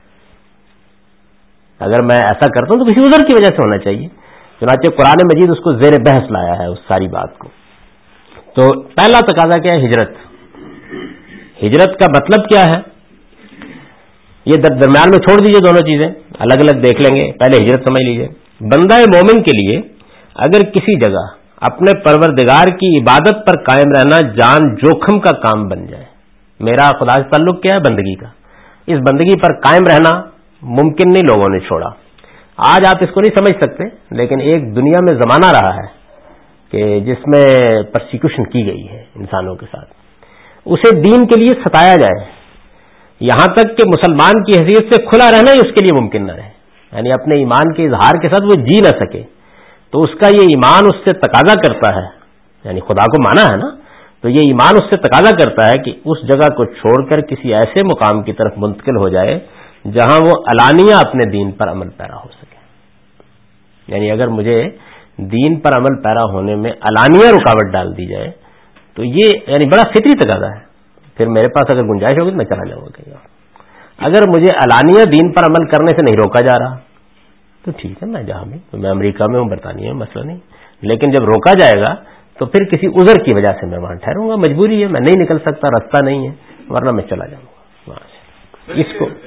اگر میں ایسا کرتا ہوں تو کسی عذر کی وجہ سے ہونا چاہیے. چنانچہ قرآن مجید اس کو زیر بحث لایا ہے اس ساری بات کو. تو پہلا تقاضا کیا ہے؟ ہجرت. ہجرت کا مطلب کیا ہے؟ یہ درمیان میں چھوڑ دیجئے دونوں چیزیں، الگ الگ دیکھ لیں گے. پہلے ہجرت سمجھ لیجئے. بندہ مومن کے لیے اگر کسی جگہ اپنے پروردگار کی عبادت پر قائم رہنا جان جوخم کا کام بن جائے. میرا خدا سے تعلق کیا ہے؟ بندگی کا. اس بندگی پر قائم رہنا ممکن نہیں، لوگوں نے چھوڑا. آج آپ اس کو نہیں سمجھ سکتے، لیکن ایک دنیا میں زمانہ رہا ہے کہ جس میں پرسیکیوشن کی گئی ہے انسانوں کے ساتھ. اسے دین کے لیے ستایا جائے، یہاں تک کہ مسلمان کی حیثیت سے کھلا رہنا ہی اس کے لیے ممکن نہ رہے. یعنی اپنے ایمان کے اظہار کے ساتھ وہ جی نہ سکے. تو اس کا یہ ایمان اس سے تقاضا کرتا ہے، یعنی خدا کو مانا ہے نا، تو یہ ایمان اس سے تقاضا کرتا ہے کہ اس جگہ کو چھوڑ کر کسی ایسے مقام کی طرف منتقل ہو جائے جہاں وہ علانیہ اپنے دین پر عمل پیرا ہو سکے. یعنی اگر مجھے دین پر عمل پیرا ہونے میں علانیہ رکاوٹ ڈال دی جائے تو یہ یعنی بڑا فطری تقاضا ہے. پھر میرے پاس اگر گنجائش ہوگی تو میں چلا جاؤں گا کہیں اور. اگر مجھے علانیہ دین پر عمل کرنے سے نہیں روکا جا رہا تو ٹھیک ہے، میں جہاں بھی، میں امریکہ میں ہوں، برطانیہ میں، مسئلہ نہیں. لیکن جب روکا جائے گا تو پھر کسی عذر کی وجہ سے میں وہاں ٹھہروں گا. مجبوری ہے، میں نہیں نکل سکتا، راستہ نہیں ہے، ورنہ میں چلا جاؤں گا وہاں سے. اس کو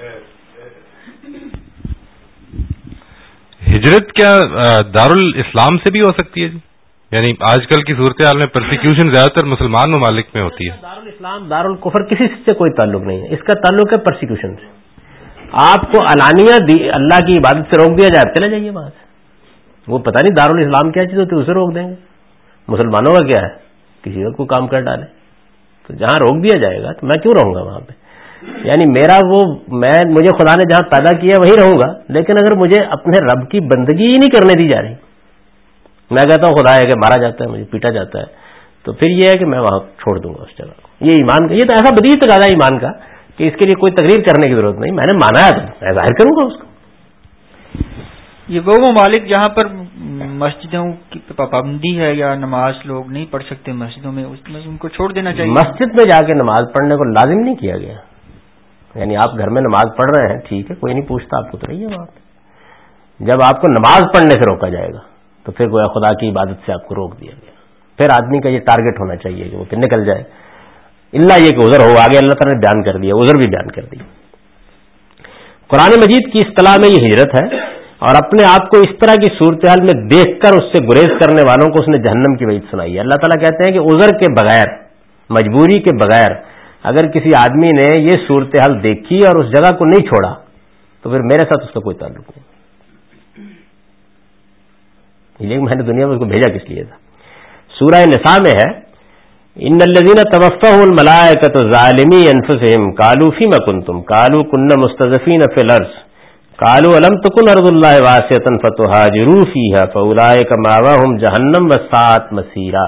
ہجرت کیا دارالاسلام سے بھی ہو سکتی ہے جی؟ یعنی آج کل کی صورتحال میں پرسیکیوشن زیادہ تر مسلمان ممالک میں ہوتی ہے. دارالاسلام دارالکفر کسی سے کوئی تعلق نہیں ہے، اس کا تعلق ہے پرسیکیوشن سے. آپ کو علانیہ اللہ کی عبادت سے روک دیا جائے، چلے جائیے وہاں سے. وہ پتہ نہیں دارالاسلام کیا چیز ہوتی ہے، اسے روک دیں گے. مسلمانوں کا کیا ہے؟ کسی اور کو کام کر ڈالے. تو جہاں روک دیا جائے گا تو میں کیوں رہوں گا وہاں پہ؟ یعنی مجھے خدا نے جہاں پیدا کیا وہیں رہوں گا. لیکن اگر مجھے اپنے رب کی بندگی ہی نہیں کرنے دی جا رہی، میں کہتا ہوں خدا ہے کہ مارا جاتا ہے، مجھے پیٹا جاتا ہے، تو پھر یہ ہے کہ میں وہاں چھوڑ دوں گا اس جگہ کو. یہ ایمان کا، یہ تو ایسا بدیع تقاضا ہے ایمان کا کہ اس کے لیے کوئی تقریر کرنے کی ضرورت نہیں. میں نے مانا ہے تو میں ظاہر کروں گا اس کو. یہ وہ ممالک جہاں پر مسجدوں کی پابندی ہے یا نماز لوگ نہیں پڑھ سکتے مسجدوں میں، اس میں ان کو چھوڑ دینا چاہیے. مسجد میں جا کے نماز پڑھنے کو لازم نہیں کیا گیا. یعنی آپ گھر میں نماز پڑھ رہے ہیں، ٹھیک ہے، کوئی نہیں پوچھتا آپ کو، تو رہیے وہاں پہ. جب آپ کو نماز پڑھنے سے روکا جائے گا تو پھر گویا خدا کی عبادت سے آپ کو روک دیا گیا. پھر آدمی کا یہ ٹارگٹ ہونا چاہیے کہ وہ پھر نکل جائے، اللہ یہ کہ عذر ہو. آگے اللہ تعالیٰ نے بیان کر دیا، عذر بھی بیان کر دیا. قرآن مجید کی اصطلاح میں یہ ہجرت ہے، اور اپنے آپ کو اس طرح کی صورتحال میں دیکھ کر اس سے گریز کرنے والوں کو اس نے جہنم کی وعید سنائی ہے. اللہ تعالیٰ کہتے ہیں کہ عذر کے بغیر، مجبوری کے بغیر اگر کسی آدمی نے یہ صورتحال دیکھی اور اس جگہ کو نہیں چھوڑا تو پھر میرے ساتھ اس کا کوئی تعلق نہیں. لیکن میں نے دنیا میں اس کو بھیجا کس لیے تھا. سورہ نساء میں ہے ان الذین توفاهم الملائکۃ ظالمی انفسهم قالوا فیما کنتم قالوا كنا مستضعفین فی الارض قالوا الم تکن ارض اللہ واسعۃ فتہاجروا فیہا فاولئک مأواہم جہنم وساءت مصیرا.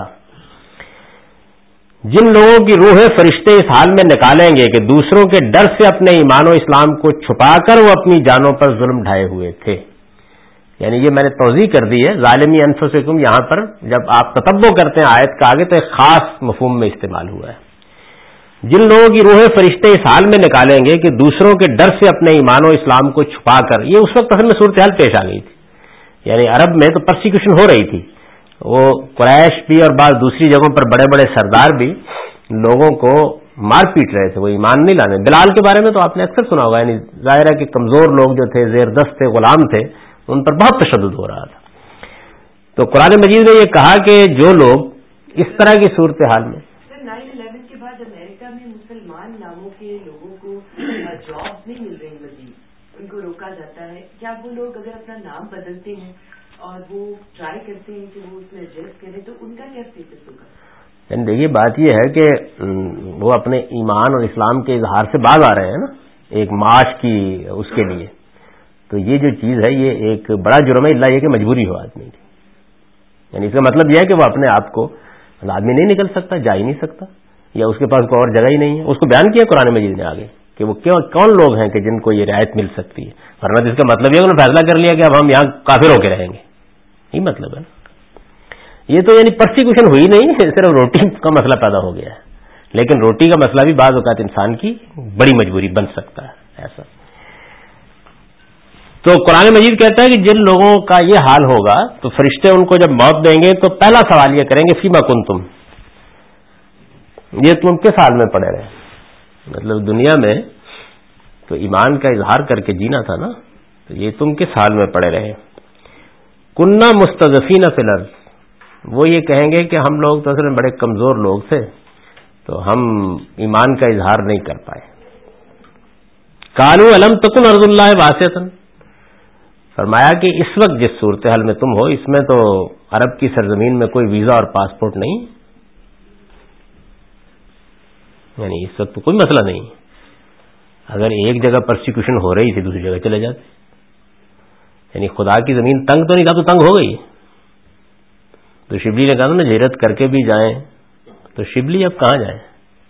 جن لوگوں کی روحیں فرشتے اس حال میں نکالیں گے کہ دوسروں کے ڈر سے اپنے ایمان و اسلام کو چھپا کر وہ اپنی جانوں پر ظلم ڈھائے ہوئے تھے. یعنی یہ میں نے توضیح کر دی ہے ظالمی انفسکم، یہاں پر جب آپ تتبع کرتے ہیں آیت کا آگے تو ایک خاص مفہوم میں استعمال ہوا ہے. جن لوگوں کی روحیں فرشتے اس حال میں نکالیں گے کہ دوسروں کے ڈر سے اپنے ایمان و اسلام کو چھپا کر، یہ اس وقت اصل میں صورتحال پیش آ گئی تھی. یعنی عرب میں تو پرسیکیوشن ہو رہی تھی، وہ قریش بھی اور بعض دوسری جگہوں پر بڑے بڑے سردار بھی لوگوں کو مار پیٹ رہے تھے، وہ ایمان نہیں لانے. بلال کے بارے میں تو آپ نے اکثر سنا ہوگا، یعنی ظاہر ہے کہ کمزور لوگ جو تھے، زیر دست تھے، غلام تھے، ان پر بہت تشدد ہو رہا تھا. تو قرآن مجید نے یہ کہا کہ جو لوگ اس طرح کی صورتحال میں 9/11 کے بعد امریکہ میں مسلمان ناموں کے لوگوں کو جاب نہیں مل رہی، مزید ان کو روکا جاتا ہے. کیا وہ لوگ اگر اپنا نام بدلتے ہیں اور وہ ٹرائی کرتے ہیں کہ وہ اس میں ایڈجسٹ کریں تو ان کا کیا اسٹیٹس ہوگا؟ یعنی دیکھیے بات یہ ہے کہ وہ اپنے ایمان اور اسلام کے اظہار سے باز آ رہے ہیں نا، ایک معاش کی اس کے لیے. تو یہ جو چیز ہے یہ ایک بڑا جرم ہے، اللہ یہ کہ مجبوری ہو آدمی کی. یعنی اس کا مطلب یہ ہے کہ وہ اپنے آپ کو آدمی نہیں نکل سکتا، جا ہی نہیں سکتا، یا اس کے پاس کوئی اور جگہ ہی نہیں ہے. اس کو بیان کیا قرآن مجید نے آگے کہ وہ کون لوگ ہیں کہ جن کو یہ رعایت مل سکتی ہے. ورنہ اس کا مطلب یہ کہ انہوں نے فیصلہ کر لیا کہ اب ہم یہاں کافر ہو کے رہیں گے، یہی مطلب ہے. یہ تو یعنی پرسیکیوشن ہوئی نہیں، صرف روٹی کا مسئلہ پیدا ہو گیا ہے. لیکن روٹی کا مسئلہ بھی بعض اوقات انسان کی بڑی مجبوری بن سکتا ہے ایسا. تو قرآن مجید کہتا ہے کہ جن لوگوں کا یہ حال ہوگا تو فرشتے ان کو جب موت دیں گے تو پہلا سوال یہ کریں گے فیما کنتم، یہ تم کس حال میں پڑے رہے. مطلب دنیا میں تو ایمان کا اظہار کر کے جینا تھا نا، تو یہ تم کس حال میں پڑے رہے. کننا مستضعفین فی الارض، وہ یہ کہیں گے کہ ہم لوگ تو اصل میں بڑے کمزور لوگ تھے تو ہم ایمان کا اظہار نہیں کر پائے. قالوا الم تکن ارض اللہ واسعۃ، فرمایا کہ اس وقت جس صورتحال میں تم ہو اس میں تو عرب کی سرزمین میں کوئی ویزا اور پاسپورٹ نہیں، یعنی اس وقت تو کوئی مسئلہ نہیں. اگر ایک جگہ پرسیکیوشن ہو رہی تھی دوسری جگہ چلے جاتے. یعنی خدا کی زمین تنگ تو نہیں تھا تو تنگ ہو گئی. تو شبلی نے کہا نا ہجرت کر کے بھی جائیں تو شبلی اب کہاں جائیں.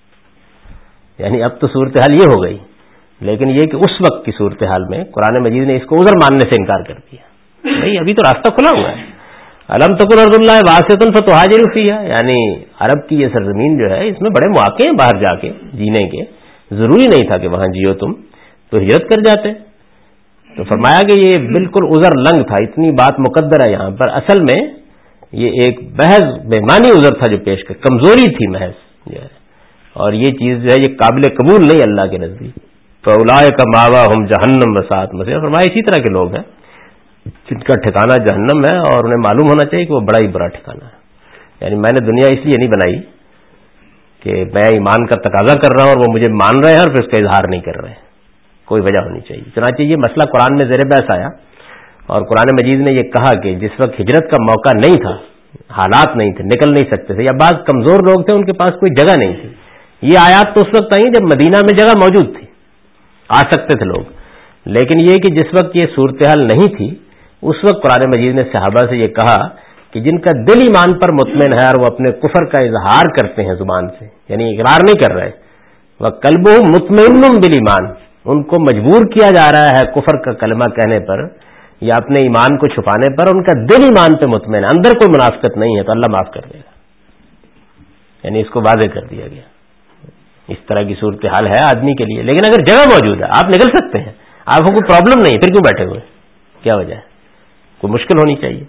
یعنی اب تو صورتحال یہ ہو گئی. لیکن یہ کہ اس وقت کی صورتحال میں قرآن مجید نے اس کو عذر ماننے سے انکار کر دیا. نہیں ابھی تو راستہ کھلا ہوا ہے. الم تکن ارض اللہ واسعۃ فتہاجروا فیہا، یعنی عرب کی یہ سرزمین جو ہے اس میں بڑے مواقع ہیں باہر جا کے جینے کے، ضروری نہیں تھا کہ وہاں جیو تم، تو ہجرت کر جاتے. تو فرمایا کہ یہ بالکل عذر لنگ تھا، اتنی بات مقدر ہے یہاں پر. اصل میں یہ ایک محض بےمانی عذر تھا جو پیش کر، کمزوری تھی محض جو ہے، اور یہ چیز جو ہے یہ قابل قبول نہیں اللہ کے نزدیک. فاولئک مأواہم جہنم وساءت مصیرا، فرمایا اسی طرح کے لوگ ہیں جن کا ٹھکانہ جہنم ہے اور انہیں معلوم ہونا چاہیے کہ وہ بڑا ہی برا ٹھکانہ ہے. یعنی میں نے دنیا اس لیے نہیں بنائی کہ میں ایمان کا تقاضا کر رہا ہوں اور وہ مجھے مان رہے ہیں اور پھر اس کا اظہار نہیں کر رہے ہیں، کوئی وجہ ہونی چاہیے. چنانچہ یہ مسئلہ قرآن میں زیر بحث آیا اور قرآن مجید نے یہ کہا کہ جس وقت ہجرت کا موقع نہیں تھا، حالات نہیں تھے، نکل نہیں سکتے تھے، یا بعض کمزور لوگ تھے ان کے پاس کوئی جگہ نہیں تھی. یہ آیات تو اس وقت آئی جب مدینہ میں جگہ موجود تھی، آ سکتے تھے لوگ. لیکن یہ کہ جس وقت یہ صورتحال نہیں تھی اس وقت قرآن مجید نے صحابہ سے یہ کہا کہ جن کا دل ایمان پر مطمئن ہے اور وہ اپنے کفر کا اظہار کرتے ہیں زبان سے، یعنی اقرار نہیں کر رہے، وَقَلْبُهُ مُطْمَئِنٌ بِالْإِيمَانِ، ان کو مجبور کیا جا رہا ہے کفر کا کلمہ کہنے پر یا اپنے ایمان کو چھپانے پر، ان کا دل ایمان پہ مطمئن ہے، اندر کوئی منافقت نہیں ہے تو اللہ معاف کر دے گا. یعنی اس کو واضح کر دیا گیا. اس طرح کی صورتحال ہے آدمی کے لیے. لیکن اگر جگہ موجود ہے آپ نکل سکتے ہیں، آپ کو کوئی پرابلم نہیں، پھر کیوں بیٹھے ہوئے، کیا وجہ ہے؟ کوئی مشکل ہونی چاہیے.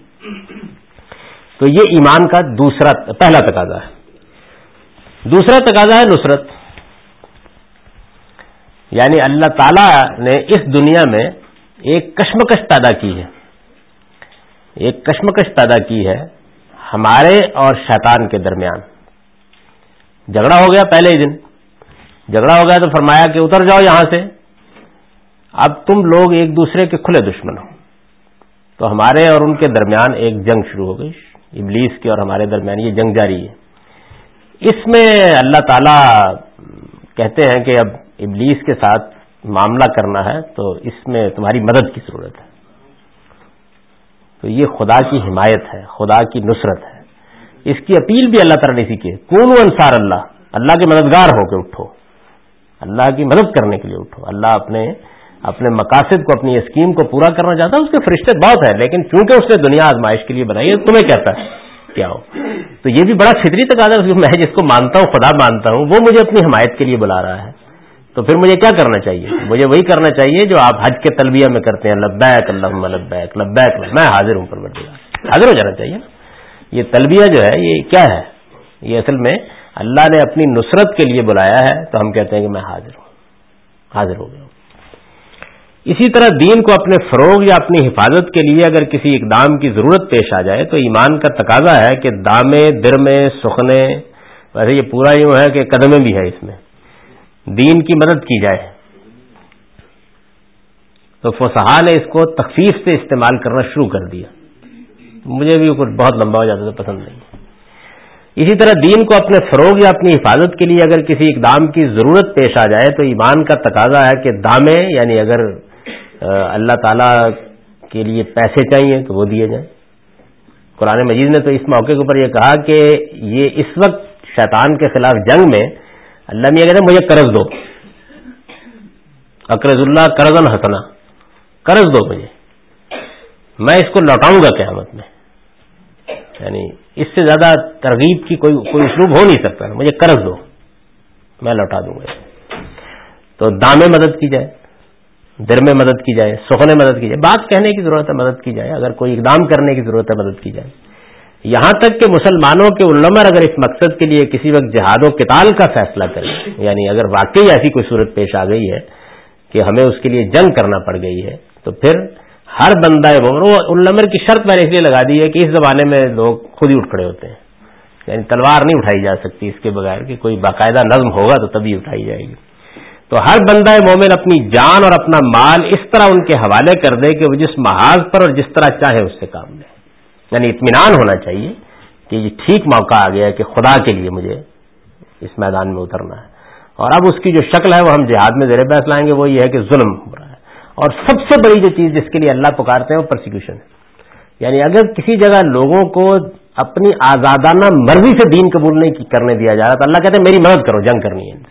تو یہ ایمان کا پہلا تقاضا ہے. دوسرا تقاضا ہے نصرت. یعنی اللہ تعالی نے اس دنیا میں ایک کشمکش پیدا کی ہے، ایک کشمکش پیدا کی ہے ہمارے اور شیطان کے درمیان. جھگڑا ہو گیا پہلے ہی دن، جھگڑا ہو گیا تو فرمایا کہ اتر جاؤ یہاں سے، اب تم لوگ ایک دوسرے کے کھلے دشمن ہو. تو ہمارے اور ان کے درمیان ایک جنگ شروع ہو گئی، ابلیس کے اور ہمارے درمیان یہ جنگ جاری ہے. اس میں اللہ تعالیٰ کہتے ہیں کہ اب ابلیس کے ساتھ معاملہ کرنا ہے تو اس میں تمہاری مدد کی ضرورت ہے. تو یہ خدا کی حمایت ہے، خدا کی نصرت ہے. اس کی اپیل بھی اللہ تعالیٰ نے اسی کی ہے، کونوا انصار اللہ، اللہ کے مددگار ہو کے اٹھو، اللہ کی مدد کرنے کے لیے اٹھو. اللہ اپنے مقاصد کو، اپنی اسکیم کو پورا کرنا چاہتا ہے. اس کے فرشتے بہت ہیں، لیکن چونکہ اس نے دنیا آزمائش کے لیے بنائی ہے، تمہیں کہتا ہے کیا ہو. تو یہ بھی بڑا فطری تقاضا ہے، میں جس کو مانتا ہوں، خدا مانتا ہوں، وہ مجھے اپنی حمایت کے لیے بلا رہا ہے. تو پھر مجھے کیا کرنا چاہیے؟ مجھے وہی کرنا چاہیے جو آپ حج کے تلبیہ میں کرتے ہیں، لبیک اللہم لبیک لبیک، میں حاضر ہوں پروردگار. حاضر ہو جانا چاہیے نا. یہ تلبیہ جو ہے یہ کیا ہے؟ یہ اصل میں اللہ نے اپنی نصرت کے لیے بلایا ہے، تو ہم کہتے ہیں کہ میں حاضر ہوں، حاضر ہو گیا ہوں. اسی طرح دین کو اپنے فروغ یا اپنی حفاظت کے لیے اگر کسی اقدام کی ضرورت پیش آ جائے تو ایمان کا تقاضا ہے کہ دامے درمے سخنے، ویسے یہ پورا یوں ہے کہ قدمیں بھی ہے، اس میں دین کی مدد کی جائے. تو فصحاء نے اس کو تخفیف سے استعمال کرنا شروع کر دیا. مجھے بھی کچھ بہت لمبا ہو جاتا تو پسند نہیں. اسی طرح دین کو اپنے فروغ یا اپنی حفاظت کے لیے اگر کسی اقدام کی ضرورت پیش آ جائے تو ایمان کا تقاضا ہے کہ دامے، یعنی اگر اللہ تعالیٰ کے لیے پیسے چاہیے تو وہ دیے جائیں. قرآن مجید نے تو اس موقع کے اوپر یہ کہا کہ یہ اس وقت شیطان کے خلاف جنگ میں اللہ نے یہ کہتے ہیں مجھے قرض دو، اقرض اللہ قرضا حسنا، قرض دو مجھے، میں اس کو لوٹاؤں گا قیامت میں. یعنی اس سے زیادہ ترغیب کی کوئی اسلوب ہو نہیں سکتا. مجھے قرض دو، میں لوٹا دوں گا. تو دامے مدد کی جائے، در میں مدد کی جائے، سخنے مدد کی جائے. بات کہنے کی ضرورت ہے مدد کی جائے، اگر کوئی اقدام کرنے کی ضرورت ہے مدد کی جائے. یہاں تک کہ مسلمانوں کے علماء اگر اس مقصد کے لیے کسی وقت جہاد و قتال کا فیصلہ کریں، یعنی اگر واقعی ایسی کوئی صورت پیش آ گئی ہے کہ ہمیں اس کے لیے جنگ کرنا پڑ گئی ہے، تو پھر ہر بندہ وہ علماء کی شرط میں نے اس لیے لگا دی ہے کہ اس زمانے میں لوگ خود ہی اٹھ کھڑے ہوتے ہیں. یعنی تلوار نہیں اٹھائی جا سکتی اس کے بغیر کہ کوئی باقاعدہ نظم ہوگا تو تبھی اٹھائی جائے گی. تو ہر بندہ مومن اپنی جان اور اپنا مال اس طرح ان کے حوالے کر دے کہ وہ جس محاذ پر اور جس طرح چاہے اس سے کام لے. یعنی اطمینان ہونا چاہیے کہ یہ ٹھیک موقع آ گیا ہے کہ خدا کے لیے مجھے اس میدان میں اترنا ہے. اور اب اس کی جو شکل ہے وہ ہم جہاد میں زیر بحث لائیں گے، وہ یہ ہے کہ ظلم ہو رہا ہے. اور سب سے بڑی جو چیز جس کے لیے اللہ پکارتے ہیں وہ پرسیکیوشن ہے. یعنی اگر کسی جگہ لوگوں کو اپنی آزادانہ مرضی سے دین قبول نہیں کرنے دیا جا رہا تو اللہ کہتے ہیں میری مدد کرو، جنگ کرنی ہے ان سے.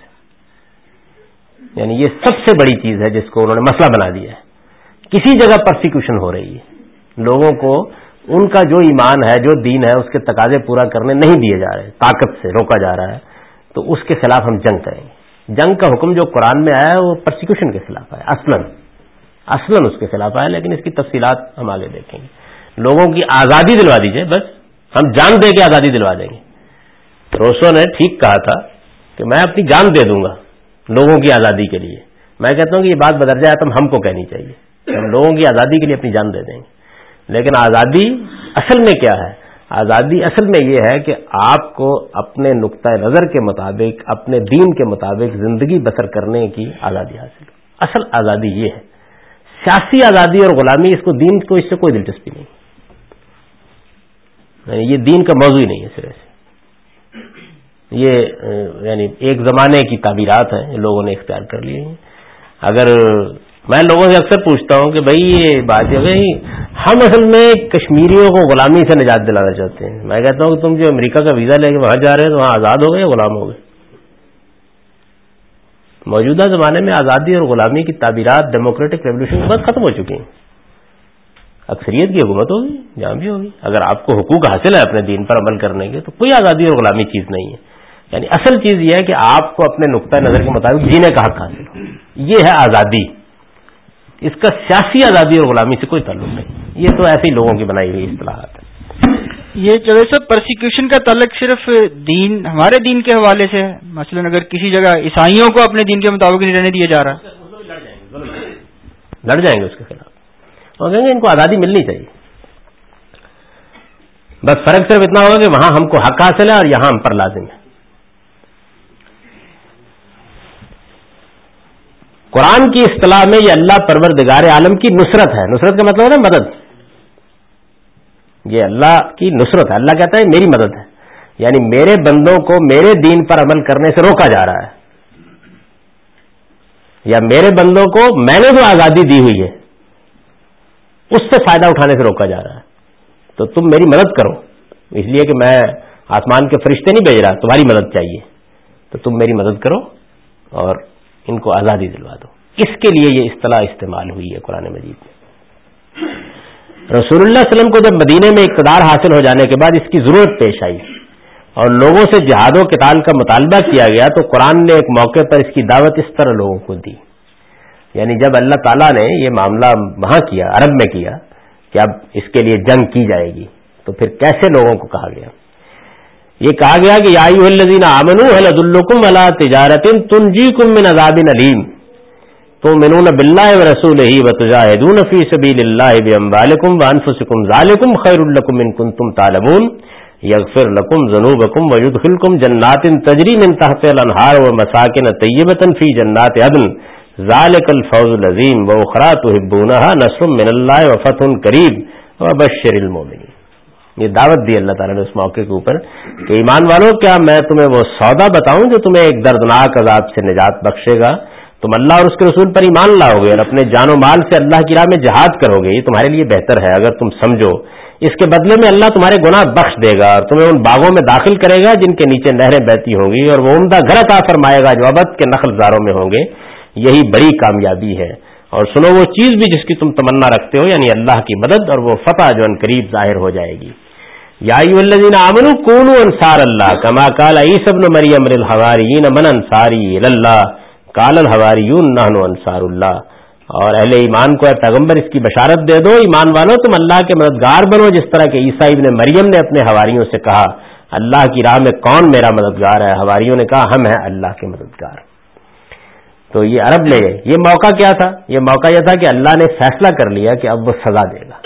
یعنی یہ سب سے بڑی چیز ہے جس کو انہوں نے مسئلہ بنا دیا ہے. کسی جگہ پرسیکیوشن ہو رہی ہے، لوگوں کو ان کا جو ایمان ہے، جو دین ہے، اس کے تقاضے پورا کرنے نہیں دیے جا رہے، طاقت سے روکا جا رہا ہے، تو اس کے خلاف ہم جنگ کریں گے. جنگ کا حکم جو قرآن میں آیا ہے وہ پرسیکیوشن کے خلاف ہے، اصلاً اس کے خلاف آیا، لیکن اس کی تفصیلات ہم آگے دیکھیں گے. لوگوں کی آزادی دلوا دیجئے، بس ہم جان دے کے آزادی دلوا دیں گے. روسو نے ٹھیک کہا تھا کہ میں اپنی جان دے دوں گا لوگوں کی آزادی کے لیے. میں کہتا ہوں کہ یہ بات بدرجہ آتم ہم کو کہنی چاہیے کہ ہم لوگوں کی آزادی کے لیے اپنی جان دے دیں گے. لیکن آزادی اصل میں کیا ہے؟ آزادی اصل میں یہ ہے کہ آپ کو اپنے نقطۂ نظر کے مطابق، اپنے دین کے مطابق زندگی بسر کرنے کی آزادی حاصل. اصل آزادی یہ ہے. سیاسی آزادی اور غلامی، اس کو دین کو اس سے کوئی دلچسپی نہیں. یہ دین کا موضوع ہی نہیں ہے سرے سے. یہ یعنی ایک زمانے کی تعبیرات ہیں، لوگوں نے اختیار کر لی ہیں. اگر میں لوگوں سے اکثر پوچھتا ہوں کہ بھائی یہ بات ہے بھائی ہم اصل میں کشمیریوں کو غلامی سے نجات دلانا چاہتے ہیں. میں کہتا ہوں کہ تم جو امریکہ کا ویزا لے کے وہاں جا رہے ہیں تو وہاں آزاد ہو گئے یا غلام ہو گئے؟ موجودہ زمانے میں آزادی اور غلامی کی تعبیرات ڈیموکریٹک ریولیوشن کے بعد ختم ہو چکی ہیں. اکثریت کی حکومت ہوگی جہاں بھی ہوگی. اگر آپ کو حقوق حاصل ہے اپنے دین پر عمل کرنے کے تو کوئی آزادی اور غلامی چیز نہیں ہے. یعنی اصل چیز یہ ہے کہ آپ کو اپنے نقطۂ نظر کے مطابق جینے کا حق حاصل ہو. یہ ہے آزادی. اس کا سیاسی آزادی اور غلامی سے کوئی تعلق نہیں. یہ تو ایسے ہی لوگوں کی بنائی ہوئی اصطلاحات ہے. یہ جوید صاحب پرسیکیوشن کا تعلق صرف دین، ہمارے دین کے حوالے سے ہے. مثلا اگر کسی جگہ عیسائیوں کو اپنے دین کے مطابق نہیں رہنے دیا جا رہا، لڑ جائیں گے اس کے خلاف اور کہیں گے ان کو آزادی ملنی چاہیے. بس فرق صرف اتنا ہوگا کہ وہاں ہم کو حق حاصل ہے اور یہاں ہم پر لازم ہے. قرآن کی اصطلاح میں یہ اللہ پروردگار عالم کی نصرت ہے. نصرت کا مطلب ہے مدد. یہ اللہ کی نصرت ہے. اللہ کہتا ہے میری مدد ہے، یعنی میرے بندوں کو میرے دین پر عمل کرنے سے روکا جا رہا ہے، یا میرے بندوں کو میں نے جو آزادی دی ہوئی ہے اس سے فائدہ اٹھانے سے روکا جا رہا ہے. تو تم میری مدد کرو، اس لیے کہ میں آسمان کے فرشتے نہیں بھیج رہا، تمہاری مدد چاہیے، تو تم میری مدد کرو اور ان کو آزادی دلوا دو. اس کے لیے یہ اصطلاح استعمال ہوئی ہے قرآن مجید میں. رسول اللہ صلی اللہ علیہ وسلم کو جب مدینے میں اقتدار حاصل ہو جانے کے بعد اس کی ضرورت پیش آئی اور لوگوں سے جہاد و قتال کا مطالبہ کیا گیا، تو قرآن نے ایک موقع پر اس کی دعوت اس طرح لوگوں کو دی. یعنی جب اللہ تعالیٰ نے یہ معاملہ وہاں کیا، عرب میں کیا کہ اب اس کے لیے جنگ کی جائے گی، تو پھر کیسے لوگوں کو کہا گیا؟ یہ کہا گیا کہ یا ایھا الذین آمنوا ھل ادلکم علی تجارۃ تنجیکم من عذاب علیم تؤمنون باللہ ورسولہ وتجاہدون فی سبیل اللہ باموالکم وانفسکم ذالکم خیر لکم ان کنتم تعلمون یغفر لکم ذنوبکم ویدخلکم جنات تجری من تحتها الانہار ومساکن طیبۃ فی جنات عدن ذالک الفوز العظیم واخری تحبونها نصر من اللہ وفتح قریب وبشر المؤمنین. یہ دعوت دی اللہ تعالیٰ نے اس موقع کے اوپر کہ ایمان والوں، کیا میں تمہیں وہ سودا بتاؤں جو تمہیں ایک دردناک عذاب سے نجات بخشے گا؟ تم اللہ اور اس کے رسول پر ایمان لاؤ گے اور اپنے جان و مال سے اللہ کی راہ میں جہاد کرو گے، یہ تمہارے لیے بہتر ہے اگر تم سمجھو. اس کے بدلے میں اللہ تمہارے گناہ بخش دے گا اور تمہیں ان باغوں میں داخل کرے گا جن کے نیچے نہریں بہتی ہوں گی، اور وہ عمدہ گھر عطا فرمائے گا جو ابد کے نخل زاروں میں ہوں گے. یہی بڑی کامیابی ہے. اور سنو وہ چیز بھی جس کی تم تمنا رکھتے ہو، یعنی اللہ کی مدد اور وہ فتح جو ان قریب ظاہر ہو جائے گی. یا ایھا الذین آمنوا کونوا انصار اللہ کما قال عیسی ابن مریم للحواریین من انصاری الی اللہ قال الحواریون نحن انصار اللہ. اور اہل ایمان کو اے پیغمبر اس کی بشارت دے دو، ایمان والو تم اللہ کے مددگار بنو، جس طرح کہ عیسیٰ ابن مریم نے اپنے حواریوں سے کہا اللہ کی راہ میں کون میرا مددگار ہے؟ حواریوں نے کہا ہم ہیں اللہ کے مددگار. تو یہ عرب میں یہ موقع کیا تھا؟ یہ موقع یہ تھا کہ اللہ نے فیصلہ کر لیا کہ اب وہ سزا دے گا،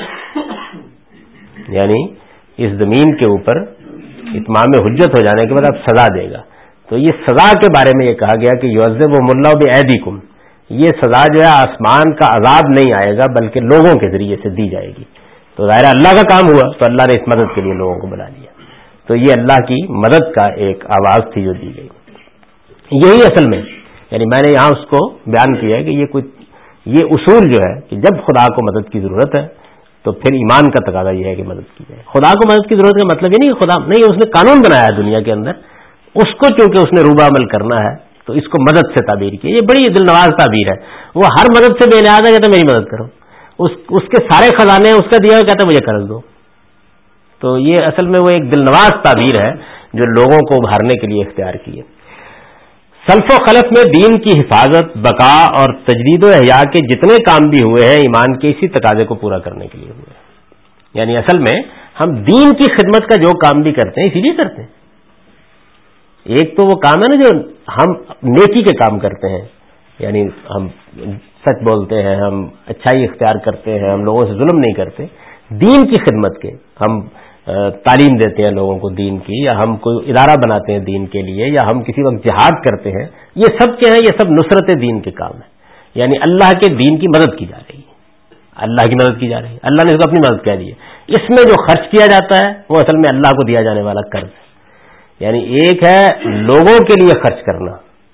یعنی اس زمین کے اوپر اتمام حجت ہو جانے کے بعد اب سزا دے گا. تو یہ سزا کے بارے میں یہ کہا گیا کہ یعذبہم اللہ بایدیکم، یہ سزا جو ہے آسمان کا عذاب نہیں آئے گا بلکہ لوگوں کے ذریعے سے دی جائے گی. تو ظاہر اللہ کا کام ہوا، تو اللہ نے اس مدد کے لیے لوگوں کو بلا لیا. تو یہ اللہ کی مدد کا ایک آواز تھی جو دی گئی. یہی اصل میں یعنی میں نے یہاں اس کو بیان کیا ہے کہ یہ اصول جو ہے کہ جب خدا کو مدد کی ضرورت ہے تو پھر ایمان کا تقاضا یہ ہے کہ مدد کی جائے. خدا کو مدد کی ضرورت کا مطلب یہ نہیں کہ خدا نہیں، اس نے قانون بنایا ہے دنیا کے اندر، اس کو چونکہ اس نے روبہ عمل کرنا ہے تو اس کو مدد سے تعبیر کی. یہ بڑی دل نواز تعبیر ہے. وہ ہر مدد سے بے نیاز ہے، کہتا میری مدد کرو. اس کے سارے خزانے اس کا دیا ہوا، کہتا مجھے قرض دو. تو یہ اصل میں وہ ایک دل نواز تعبیر ہے جو لوگوں کو ابھارنے کے لیے اختیار کی ہے. سلف و خلف میں دین کی حفاظت، بقا اور تجدید و احیاء کے جتنے کام بھی ہوئے ہیں ایمان کے اسی تقاضے کو پورا کرنے کے لیے ہوئے ہیں. یعنی اصل میں ہم دین کی خدمت کا جو کام بھی کرتے ہیں اسی لیے کرتے ہیں. ایک تو وہ کام ہے نا جو ہم نیکی کے کام کرتے ہیں، یعنی ہم سچ بولتے ہیں، ہم اچھائی اختیار کرتے ہیں، ہم لوگوں سے ظلم نہیں کرتے. دین کی خدمت کے ہم تعلیم دیتے ہیں لوگوں کو دین کی، یا ہم کوئی ادارہ بناتے ہیں دین کے لیے، یا ہم کسی وقت جہاد کرتے ہیں. یہ سب کیا ہے؟ یہ سب نصرت دین کے کام ہے. یعنی اللہ کے دین کی مدد کی جا رہی ہے، اللہ کی مدد کی جا رہی ہے. اللہ نے اس کو اپنی مدد کہہ دی ہے. اس میں جو خرچ کیا جاتا ہے وہ اصل میں اللہ کو دیا جانے والا قرض ہے. یعنی ایک ہے لوگوں کے لیے خرچ کرنا،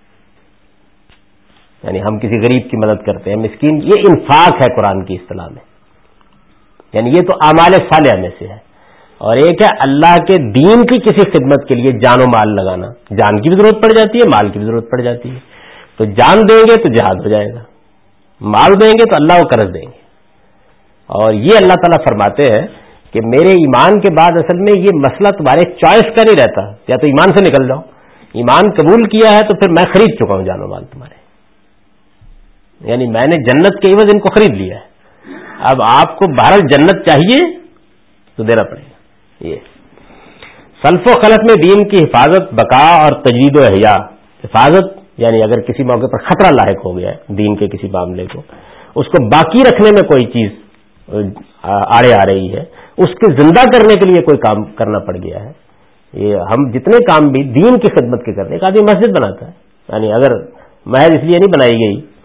یعنی ہم کسی غریب کی مدد کرتے ہیں، مسکین، یہ انفاق ہے قرآن کی اصطلاح میں، یعنی یہ تو اعمال صالحہ میں سے ہے. اور ایک ہے اللہ کے دین کی کسی خدمت کے لیے جان و مال لگانا. جان کی بھی ضرورت پڑ جاتی ہے، مال کی بھی ضرورت پڑ جاتی ہے. تو جان دیں گے تو جہاد ہو جائے گا، مال دیں گے تو اللہ کو قرض دیں گے. اور یہ اللہ تعالیٰ فرماتے ہیں کہ میرے ایمان کے بعد اصل میں یہ مسئلہ تمہارے چوائس کا نہیں رہتا، یا تو ایمان سے نکل جاؤ، ایمان قبول کیا ہے تو پھر میں خرید چکا ہوں جان و مال تمہارے، یعنی میں نے جنت کے عوض ان کو خرید لیا ہے. اب آپ کو بہرحال جنت چاہیے تو دینا پڑے گا. یہ سلف و خلف میں دین کی حفاظت، بقا اور تجدید و احیاء. حفاظت یعنی اگر کسی موقع پر خطرہ لاحق ہو گیا ہے دین کے کسی معاملے کو، اس کو باقی رکھنے میں کوئی چیز آڑے آ رہی ہے، اس کے زندہ کرنے کے لیے کوئی کام کرنا پڑ گیا ہے. یہ ہم جتنے کام بھی دین کی خدمت کے کرتے ہیں. ایک آدمی مسجد بناتا ہے، یعنی اگر محض اس لیے نہیں بنائی گئی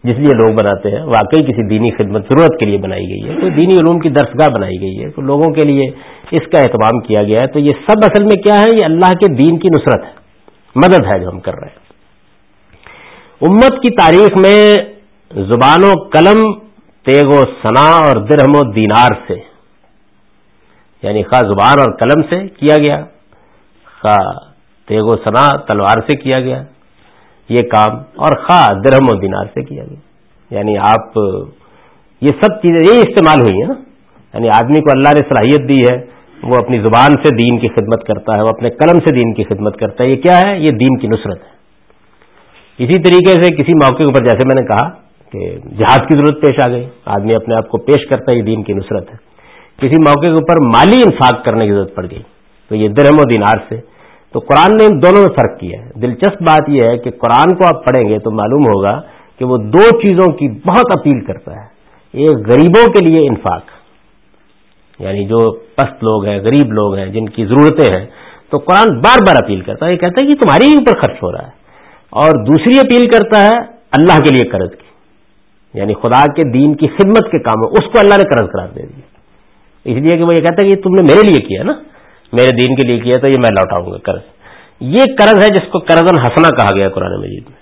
جس لیے لوگ بناتے ہیں واقعی کسی دینی خدمت ضرورت کے لیے بنائی گئی ہے، کوئی دینی علوم کی درسگاہ بنائی گئی ہے، کوئی لوگوں کے لیے اس کا اہتمام کیا گیا ہے، تو یہ سب اصل میں کیا ہے؟ یہ اللہ کے دین کی نصرت ہے، مدد ہے جو ہم کر رہے ہیں۔ امت کی تاریخ میں زبان و قلم، تیغ و ثنا اور درہم و دینار سے، یعنی خواہ زبان اور قلم سے کیا گیا، خواہ تیغ و ثنا تلوار سے کیا گیا یہ کام، اور خواہ درہم و دینار سے کیا گیا، یعنی آپ یہ سب چیزیں یہی استعمال ہوئی ہیں نا۔ یعنی آدمی کو اللہ نے صلاحیت دی ہے، وہ اپنی زبان سے دین کی خدمت کرتا ہے، وہ اپنے قلم سے دین کی خدمت کرتا ہے، یہ کیا ہے؟ یہ دین کی نصرت ہے۔ اسی طریقے سے کسی موقع کے اوپر جیسے میں نے کہا کہ جہاد کی ضرورت پیش آ گئی، آدمی اپنے آپ کو پیش کرتا ہے، یہ دین کی نصرت ہے۔ کسی موقع کے اوپر مالی انفاق کرنے کی ضرورت پڑ گئی تو یہ درہم و دینار سے۔ تو قرآن نے ان دونوں میں فرق کیا ہے۔ دلچسپ بات یہ ہے کہ قرآن کو آپ پڑھیں گے تو معلوم ہوگا کہ وہ دو چیزوں کی بہت اپیل کرتا ہے، ایک غریبوں کے لیے انفاق، یعنی جو پست لوگ ہیں، غریب لوگ ہیں، جن کی ضرورتیں ہیں، تو قرآن بار بار اپیل کرتا ہے، یہ کہتا ہے کہ تمہارے ہی اوپر خرچ ہو رہا ہے، اور دوسری اپیل کرتا ہے اللہ کے لیے قرض کی، یعنی خدا کے دین کی خدمت کے کاموں اس کو اللہ نے قرض قرار دے دیا، اس لیے کہ وہ یہ کہتا ہے کہ تم نے میرے لیے کیا نا، میرے دین کے لیے کیا تو یہ میں لوٹاؤں گا قرض۔ یہ قرض ہے جس کو قرضاً حسنہ کہا گیا قرآن مجید میں۔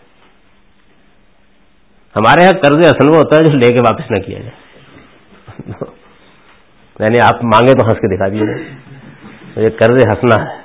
ہمارے یہاں قرض حسن وہ ہوتا ہے جو لے کے واپس نہ کیا جائے، یعنی آپ مانگے تو ہنس کے دکھا دیجیے، یہ قرض حسنہ ہے۔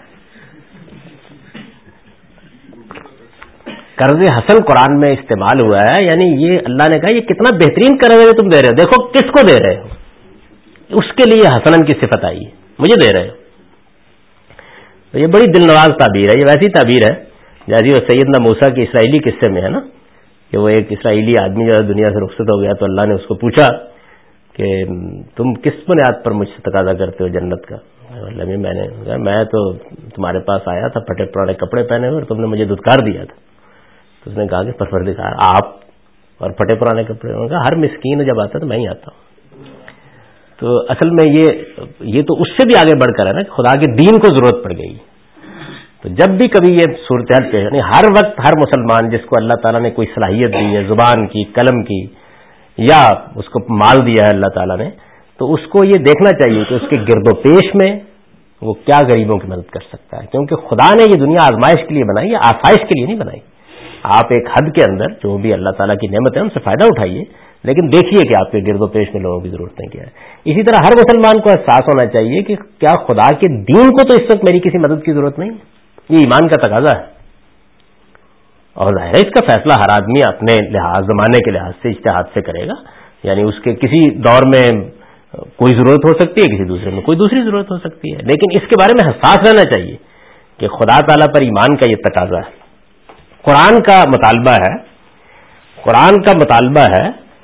قرض حسن قرآن میں استعمال ہوا ہے، یعنی یہ اللہ نے کہا یہ کتنا بہترین قرض ہے تم دے رہے ہو، دیکھو کس کو دے رہے ہو، اس کے لیے حسنن کی صفت آئی ہے، مجھے دے رہے ہو۔ تو یہ بڑی دل نواز تعبیر ہے، یہ ویسی تعبیر ہے جیسی وہ سیدنا موسیٰ کے اسرائیلی قصے میں ہے نا، کہ وہ ایک اسرائیلی آدمی جو دنیا سے رخصت ہو گیا تو اللہ نے اس کو پوچھا کہ تم کس بنیاد پر مجھ سے تقاضا کرتے ہو جنت کا؟ میں نے کہا میں تو تمہارے پاس آیا تھا پھٹے پرانے کپڑے پہنے ہوئے اور تم نے مجھے دھتکار دیا تھا۔ تو اس نے کہا کہ پروردگار آپ اور پھٹے پرانے کپڑے، انہوں نے کہا ہر مسکین جب آتا ہے تو میں ہی آتا ہوں۔ تو اصل میں یہ تو اس سے بھی آگے بڑھ کر ہے نا کہ خدا کے دین کو ضرورت پڑ گئی، تو جب بھی کبھی یہ صورتحال پیش، یعنی ہر وقت ہر مسلمان جس کو اللہ تعالیٰ نے کوئی صلاحیت دی ہے زبان کی، قلم کی، یا اس کو مال دیا ہے اللہ تعالیٰ نے، تو اس کو یہ دیکھنا چاہیے کہ اس کے گرد و پیش میں وہ کیا غریبوں کی مدد کر سکتا ہے، کیونکہ خدا نے یہ دنیا آزمائش کے لیے بنائی ہے، آسائش کے لیے نہیں بنائی۔ آپ ایک حد کے اندر جو بھی اللہ تعالیٰ کی نعمت ہے ان سے فائدہ اٹھائیے، لیکن دیکھیے کہ آپ کے گرد و پیش میں لوگوں کی ضرورتیں کیا ہے۔ اسی طرح ہر مسلمان کو احساس ہونا چاہیے کہ کیا خدا کے دین کو تو اس وقت میری کسی مدد کی ضرورت نہیں، یہ ایمان کا تقاضا ہے، اور ظاہر ہے اس کا فیصلہ ہر آدمی اپنے لحاظ زمانے کے لحاظ سے اجتہاد سے کرے گا، یعنی اس کے کسی دور میں کوئی ضرورت ہو سکتی ہے، کسی دوسرے میں کوئی دوسری ضرورت ہو سکتی ہے، لیکن اس کے بارے میں حساس رہنا چاہیے کہ خدا تعالیٰ پر ایمان کا یہ تقاضا ہے۔ قرآن کا مطالبہ ہے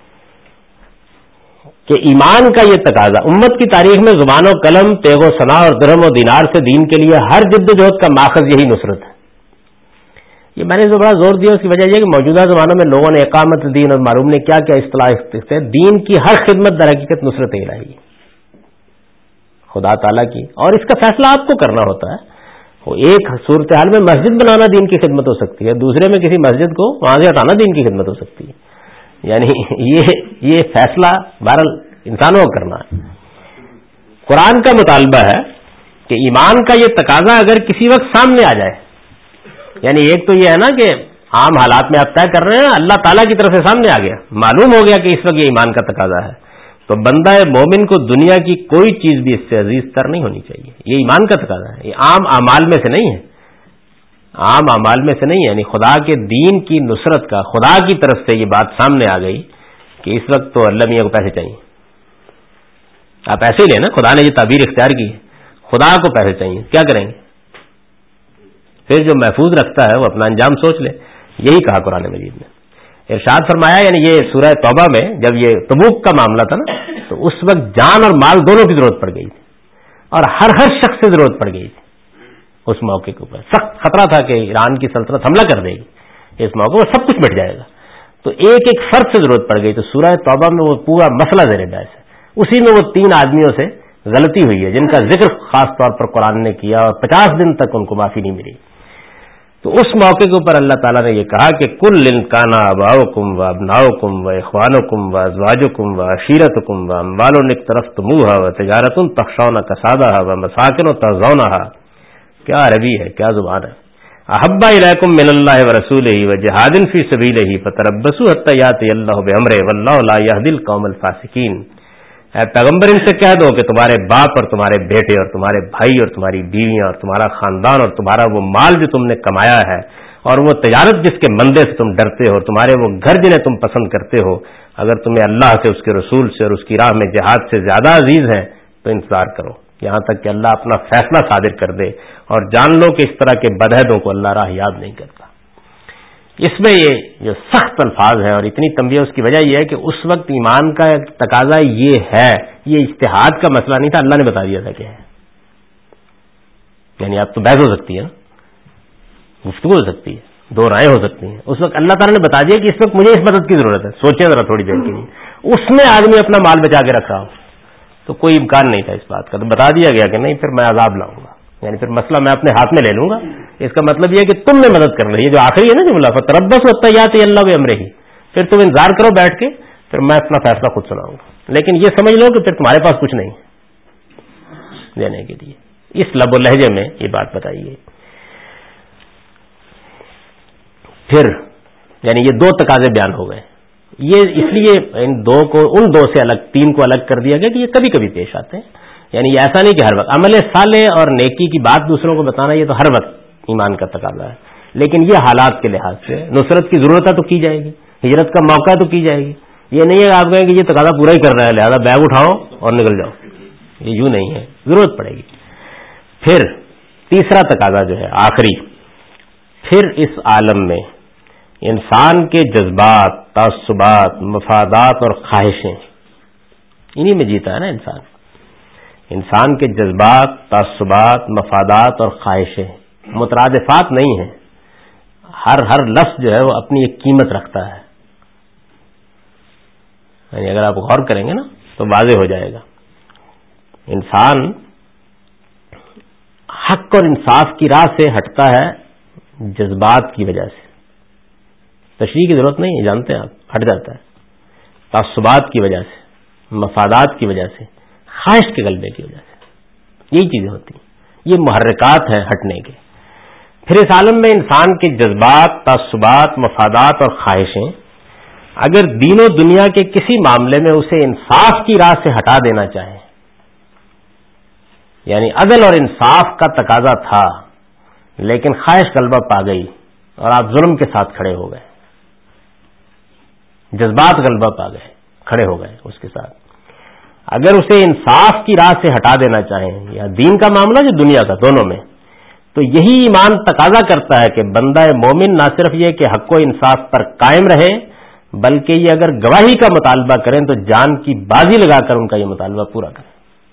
کہ ایمان کا یہ تقاضا امت کی تاریخ میں زبان و قلم، تیغ و ثنا اور درہم و دینار سے دین کے لیے ہر جد و جہد کا ماخذ یہی نصرت ہے۔ یہ میں نے جو بڑا زور دیا اس کی وجہ یہ کہ موجودہ زمانوں میں لوگوں نے اقامت دین اور معلوم نے کیا کیا اصطلاح استعمال ہے، دین کی ہر خدمت در حقیقت نصرت الہی خدا تعالیٰ کی، اور اس کا فیصلہ آپ کو کرنا ہوتا ہے۔ وہ ایک صورتحال میں مسجد بنانا دین کی خدمت ہو سکتی ہے، دوسرے میں کسی مسجد کو وہاں سے ہٹانا دین کی خدمت ہو سکتی ہے، یعنی یہ فیصلہ بہرحال انسانوں کو کرنا ہے۔ قرآن کا مطالبہ ہے کہ ایمان کا یہ تقاضا اگر کسی وقت سامنے آ جائے، یعنی ایک تو یہ ہے نا کہ عام حالات میں آپ طے کر رہے ہیں، اللہ تعالیٰ کی طرف سے سامنے آ گیا، معلوم ہو گیا کہ اس وقت یہ ایمان کا تقاضا ہے، تو بندہ مومن کو دنیا کی کوئی چیز بھی اس سے عزیز تر نہیں ہونی چاہیے، یہ ایمان کا تقاضا ہے، یہ عام اعمال میں سے نہیں ہے، عام اعمال میں سے نہیں ہے، یعنی خدا کے دین کی نصرت کا خدا کی طرف سے یہ بات سامنے آ گئی کہ اس وقت تو اللہ میاں کو پیسے چاہیے، آپ ایسے ہی لیں نا، خدا نے یہ تعبیر اختیار کی، خدا کو پیسے چاہیے، کیا کریں گے؟ پھر جو محفوظ رکھتا ہے وہ اپنا انجام سوچ لے، یہی کہا قرآن مجید نے۔ ارشاد فرمایا، یعنی یہ سورہ توبہ میں جب یہ تبوک کا معاملہ تھا نا، تو اس وقت جان اور مال دونوں کی ضرورت پڑ گئی تھی، اور ہر شخص سے ضرورت پڑ گئی تھی اس موقع کے اوپر، سخت خطرہ تھا کہ ایران کی سلطنت حملہ کر دے گی، اس موقع پر سب کچھ مٹ جائے گا، تو ایک ایک فرد سے ضرورت پڑ گئی، تو سورہ توبہ میں وہ پورا مسئلہ زیر بحث ہے، اسی میں وہ 3 آدمیوں سے غلطی ہوئی ہے جن کا ذکر خاص طور پر قرآن نے کیا، اور 50 دن تک ان کو معافی نہیں ملی۔ تو اس موقع کے اوپر اللہ تعالیٰ نے یہ کہا کہ کل ان کانا آباؤکم و ابناؤکم و اخوانکم و ازواجکم و عشیرتکم و اموال اقترفتموها و تجارت تخشون کسادها و مساکن ترضونها. کیا عربی ہے، کیا زبان ہے. احب الیکم من اللہ ورسولہ وجہاد فی سبیلہ فتربصوا حتی یاتی اللہ بامرہ واللہ لا یہدی القوم الفاسقین. اے پیغمبر ان سے کہہ دو کہ تمہارے باپ اور تمہارے بیٹے اور تمہارے بھائی اور تمہاری بیویاں اور تمہارا خاندان اور تمہارا وہ مال جو تم نے کمایا ہے اور وہ تجارت جس کے مندے سے تم ڈرتے ہو اور تمہارے وہ گھر جنہیں تم پسند کرتے ہو، اگر تمہیں اللہ سے، اس کے رسول سے اور اس کی راہ میں جہاد سے زیادہ عزیز ہیں تو انتظار کرو یہاں تک کہ اللہ اپنا فیصلہ صادر کر دے، اور جان لو کہ اس طرح کے بدعہدوں کو اللہ راہ یاد نہیں کرتا. اس میں یہ جو سخت الفاظ ہیں اور اتنی تنبیہ، اس کی وجہ یہ ہے کہ اس وقت ایمان کا تقاضا یہ ہے، یہ اجتہاد کا مسئلہ نہیں تھا، اللہ نے بتا دیا تھا کہ ہے. یعنی اب تو بحث ہو سکتی ہے نا، گفتگو ہو سکتی ہے، دو رائے ہو سکتی ہیں. اس وقت اللہ تعالیٰ نے بتا دیا کہ اس وقت مجھے اس مدد کی ضرورت ہے. سوچیں ذرا تھوڑی دیر کے لیے، اس میں آدمی اپنا مال بچا کے رکھ رہا ہو تو کوئی امکان نہیں تھا اس بات کا. تو بتا دیا گیا کہ نہیں، پھر میں عذاب لاؤں گا، یعنی پھر مسئلہ میں اپنے ہاتھ میں لے لوں گا. اس کا مطلب یہ ہے کہ تم نے مدد کر رہی ہے، جو آخری ہے نا جملہ فتربصوا حتی یاتی اللہ بامرہ، پھر تم انتظار کرو بیٹھ کے، پھر میں اپنا فیصلہ خود سناؤں گا. لیکن یہ سمجھ لو کہ پھر تمہارے پاس کچھ نہیں دینے کے لیے. اس لب و لہجے میں یہ بات بتائی گئی. پھر یعنی یہ دو تقاضے بیان ہو گئے. یہ اس لیے ان دو سے الگ، تین کو الگ کر دیا گیا کہ یہ کبھی کبھی پیش آتے ہیں. یعنی یہ ایسا نہیں کہ ہر وقت. عمل صالح اور نیکی کی بات دوسروں کو بتانا یہ تو ہر وقت ایمان کا تقاضا ہے، لیکن یہ حالات کے لحاظ سے نصرت کی ضرورت ہے تو کی جائے گی، ہجرت کا موقع ہے تو کی جائے گی. یہ نہیں ہے آپ کہیں کہ یہ تقاضا پورا ہی کر رہا ہے لہذا بیگ اٹھاؤ اور نکل جاؤ، یہ یوں نہیں ہے، ضرورت پڑے گی. پھر تیسرا تقاضا جو ہے آخری، پھر اس عالم میں انسان کے جذبات، تعصبات، مفادات اور خواہشیں، انہی میں جیتا ہے نا انسان. انسان کے جذبات، تعصبات، مفادات اور خواہشیں مترادفات نہیں ہیں. ہر لفظ جو ہے وہ اپنی ایک قیمت رکھتا ہے. یعنی اگر آپ غور کریں گے نا تو واضح ہو جائے گا. انسان حق اور انصاف کی راہ سے ہٹتا ہے جذبات کی وجہ سے. تشریح کی ضرورت نہیں ہے، جانتے ہیں آپ، ہٹ جاتا ہے تعصبات کی وجہ سے، مفادات کی وجہ سے، خواہش کے غلبے کی وجہ سے. یہی چیزیں ہوتی ہیں، یہ محرکات ہیں ہٹنے کے. پھر اس عالم میں انسان کے جذبات، تعصبات، مفادات اور خواہشیں اگر دین و دنیا کے کسی معاملے میں اسے انصاف کی راہ سے ہٹا دینا چاہیں، یعنی عدل اور انصاف کا تقاضا تھا لیکن خواہش غلبہ پا گئی اور آپ ظلم کے ساتھ کھڑے ہو گئے، جذبات غلبہ پا گئے، کھڑے ہو گئے اس کے ساتھ. اگر اسے انصاف کی راہ سے ہٹا دینا چاہیں، یا دین کا معاملہ جو دنیا کا، دونوں میں، تو یہی ایمان تقاضا کرتا ہے کہ بندہ مومن نہ صرف یہ کہ حق و انصاف پر قائم رہے، بلکہ یہ اگر گواہی کا مطالبہ کریں تو جان کی بازی لگا کر ان کا یہ مطالبہ پورا کریں.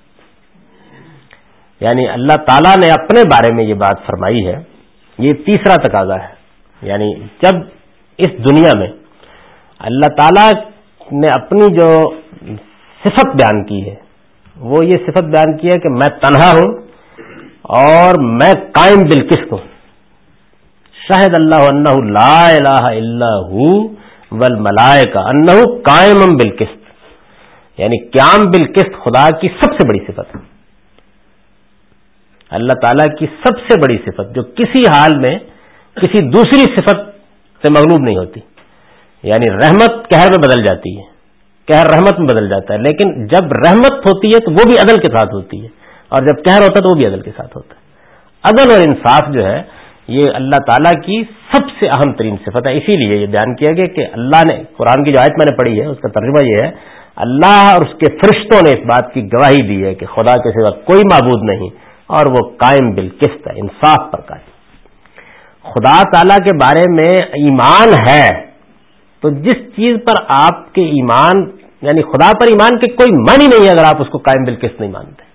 یعنی اللہ تعالیٰ نے اپنے بارے میں یہ بات فرمائی ہے. یہ تیسرا تقاضا ہے. یعنی جب اس دنیا میں اللہ تعالیٰ نے اپنی جو صفت بیان کی ہے، وہ یہ صفت بیان کی ہے کہ میں تنہا ہوں اور میں قائم بالقسط ہوں. شاہد اللہ انہ لا الہ الا ہو والملائکہ انہ قائم بالقسط. یعنی قیام بالقسط خدا کی سب سے بڑی صفت ہے، اللہ تعالیٰ کی سب سے بڑی صفت، جو کسی حال میں کسی دوسری صفت سے مغلوب نہیں ہوتی. یعنی رحمت قہر میں بدل جاتی ہے، قہر رحمت میں بدل جاتا ہے، لیکن جب رحمت ہوتی ہے تو وہ بھی عدل کے ساتھ ہوتی ہے، اور جب قہر ہوتا ہے تو وہ بھی عدل کے ساتھ ہوتا ہے. عدل اور انصاف جو ہے یہ اللہ تعالیٰ کی سب سے اہم ترین صفت ہے. اسی لیے یہ بیان کیا گیا کہ اللہ نے، قرآن کی جو آیت میں نے پڑھی ہے اس کا ترجمہ یہ ہے، اللہ اور اس کے فرشتوں نے اس بات کی گواہی دی ہے کہ خدا کے سوا کوئی معبود نہیں اور وہ قائم بالقسط ہے، انصاف پر قائم. خدا تعالیٰ کے بارے میں ایمان ہے تو جس چیز پر آپ کے ایمان، یعنی خدا پر ایمان کے کوئی معنی نہیں ہے اگر آپ اس کو قائم بالقسط نہیں مانتے.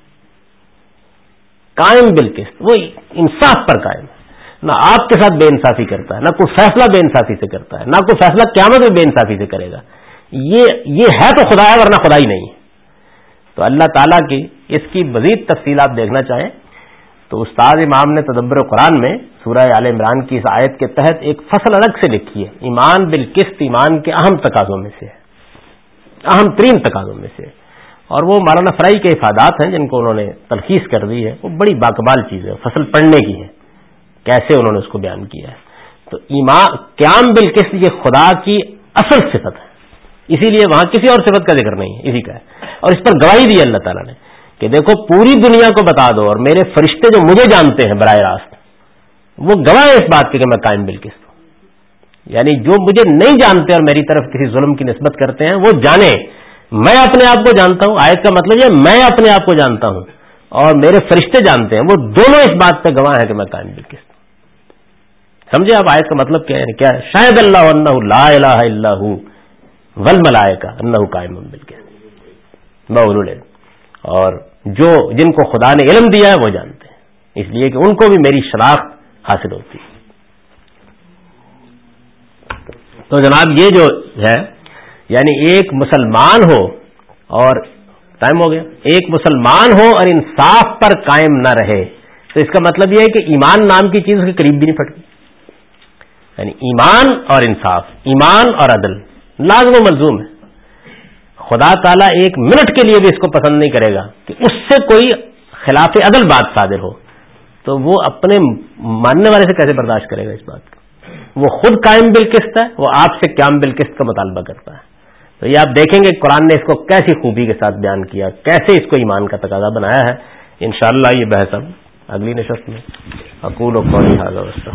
قائم بالقسط، وہ انصاف پر قائم ہے، نہ آپ کے ساتھ بے انصافی کرتا ہے، نہ کوئی فیصلہ بے انصافی سے کرتا ہے، نہ کوئی فیصلہ قیامت میں بے انصافی سے کرے گا. یہ ہے تو خدا ہے، ورنہ خدا ہی نہیں ہے. تو اللہ تعالیٰ کی اس کی مزید تفصیل آپ دیکھنا چاہیں تو استاد امام نے تدبر قرآن میں سورہ آل عمران کی اس آیت کے تحت ایک فصل الگ سے لکھی ہے. ایمان بالقسط ایمان کے اہم تقاضوں میں سے ہے, اہم ترین تقاضوں میں سے, اور وہ مولانا فرائی کے افادات ہیں جن کو انہوں نے تلخیص کر دی ہے. وہ بڑی باکمال چیز ہے, فصل پڑھنے کی ہے, کیسے انہوں نے اس کو بیان کیا ہے. تو ایمان قیام بالقسط یہ خدا کی اصل صفت ہے, اسی لیے وہاں کسی اور صفت کا ذکر نہیں ہے, اسی کا ہے. اور اس پر گواہی دی اللہ تعالیٰ نے کہ دیکھو پوری دنیا کو بتا دو, اور میرے فرشتے جو مجھے جانتے ہیں براہ راست وہ گواہ ہے اس بات کے کہ میں قائم بالقسط ہوں. یعنی جو مجھے نہیں جانتے اور میری طرف کسی ظلم کی نسبت کرتے ہیں وہ جانیں میں اپنے آپ کو جانتا ہوں. آیت کا مطلب یہ میں اپنے آپ کو جانتا ہوں اور میرے فرشتے جانتے ہیں, وہ دونوں اس بات پہ گواہ ہیں کہ میں قائم بالقسط ہوں. سمجھے آپ آیت کا مطلب کیا ہے؟ کیا ہے؟ شاہد اللہ انہ لا الہ الا ہو والملائکہ انہ قائم بالقسط باولو العلم. اور جو جن کو خدا نے علم دیا ہے وہ جانتے ہیں, اس لیے کہ ان کو بھی میری شناخت حاصل ہوتی ہے. تو جناب یہ جو ہے یعنی ایک مسلمان ہو, اور ٹائم ہو گیا, ایک مسلمان ہو اور انصاف پر قائم نہ رہے تو اس کا مطلب یہ ہے کہ ایمان نام کی چیز کے قریب بھی نہیں پھٹتی. یعنی ایمان اور انصاف, ایمان اور عدل لازم و ملزوم ہے. خدا تعالیٰ ایک منٹ کے لیے بھی اس کو پسند نہیں کرے گا کہ اس سے کوئی خلاف عدل بات صادر ہو, تو وہ اپنے ماننے والے سے کیسے برداشت کرے گا اس بات کو؟ وہ خود قائم بالقسط ہے, وہ آپ سے قیام بالقسط کا مطالبہ کرتا ہے. تو یہ آپ دیکھیں گے قرآن نے اس کو کیسی خوبی کے ساتھ بیان کیا, کیسے اس کو ایمان کا تقاضا بنایا ہے. انشاءاللہ یہ بحث اب اگلی نشست میں. اقول و قولی ھذا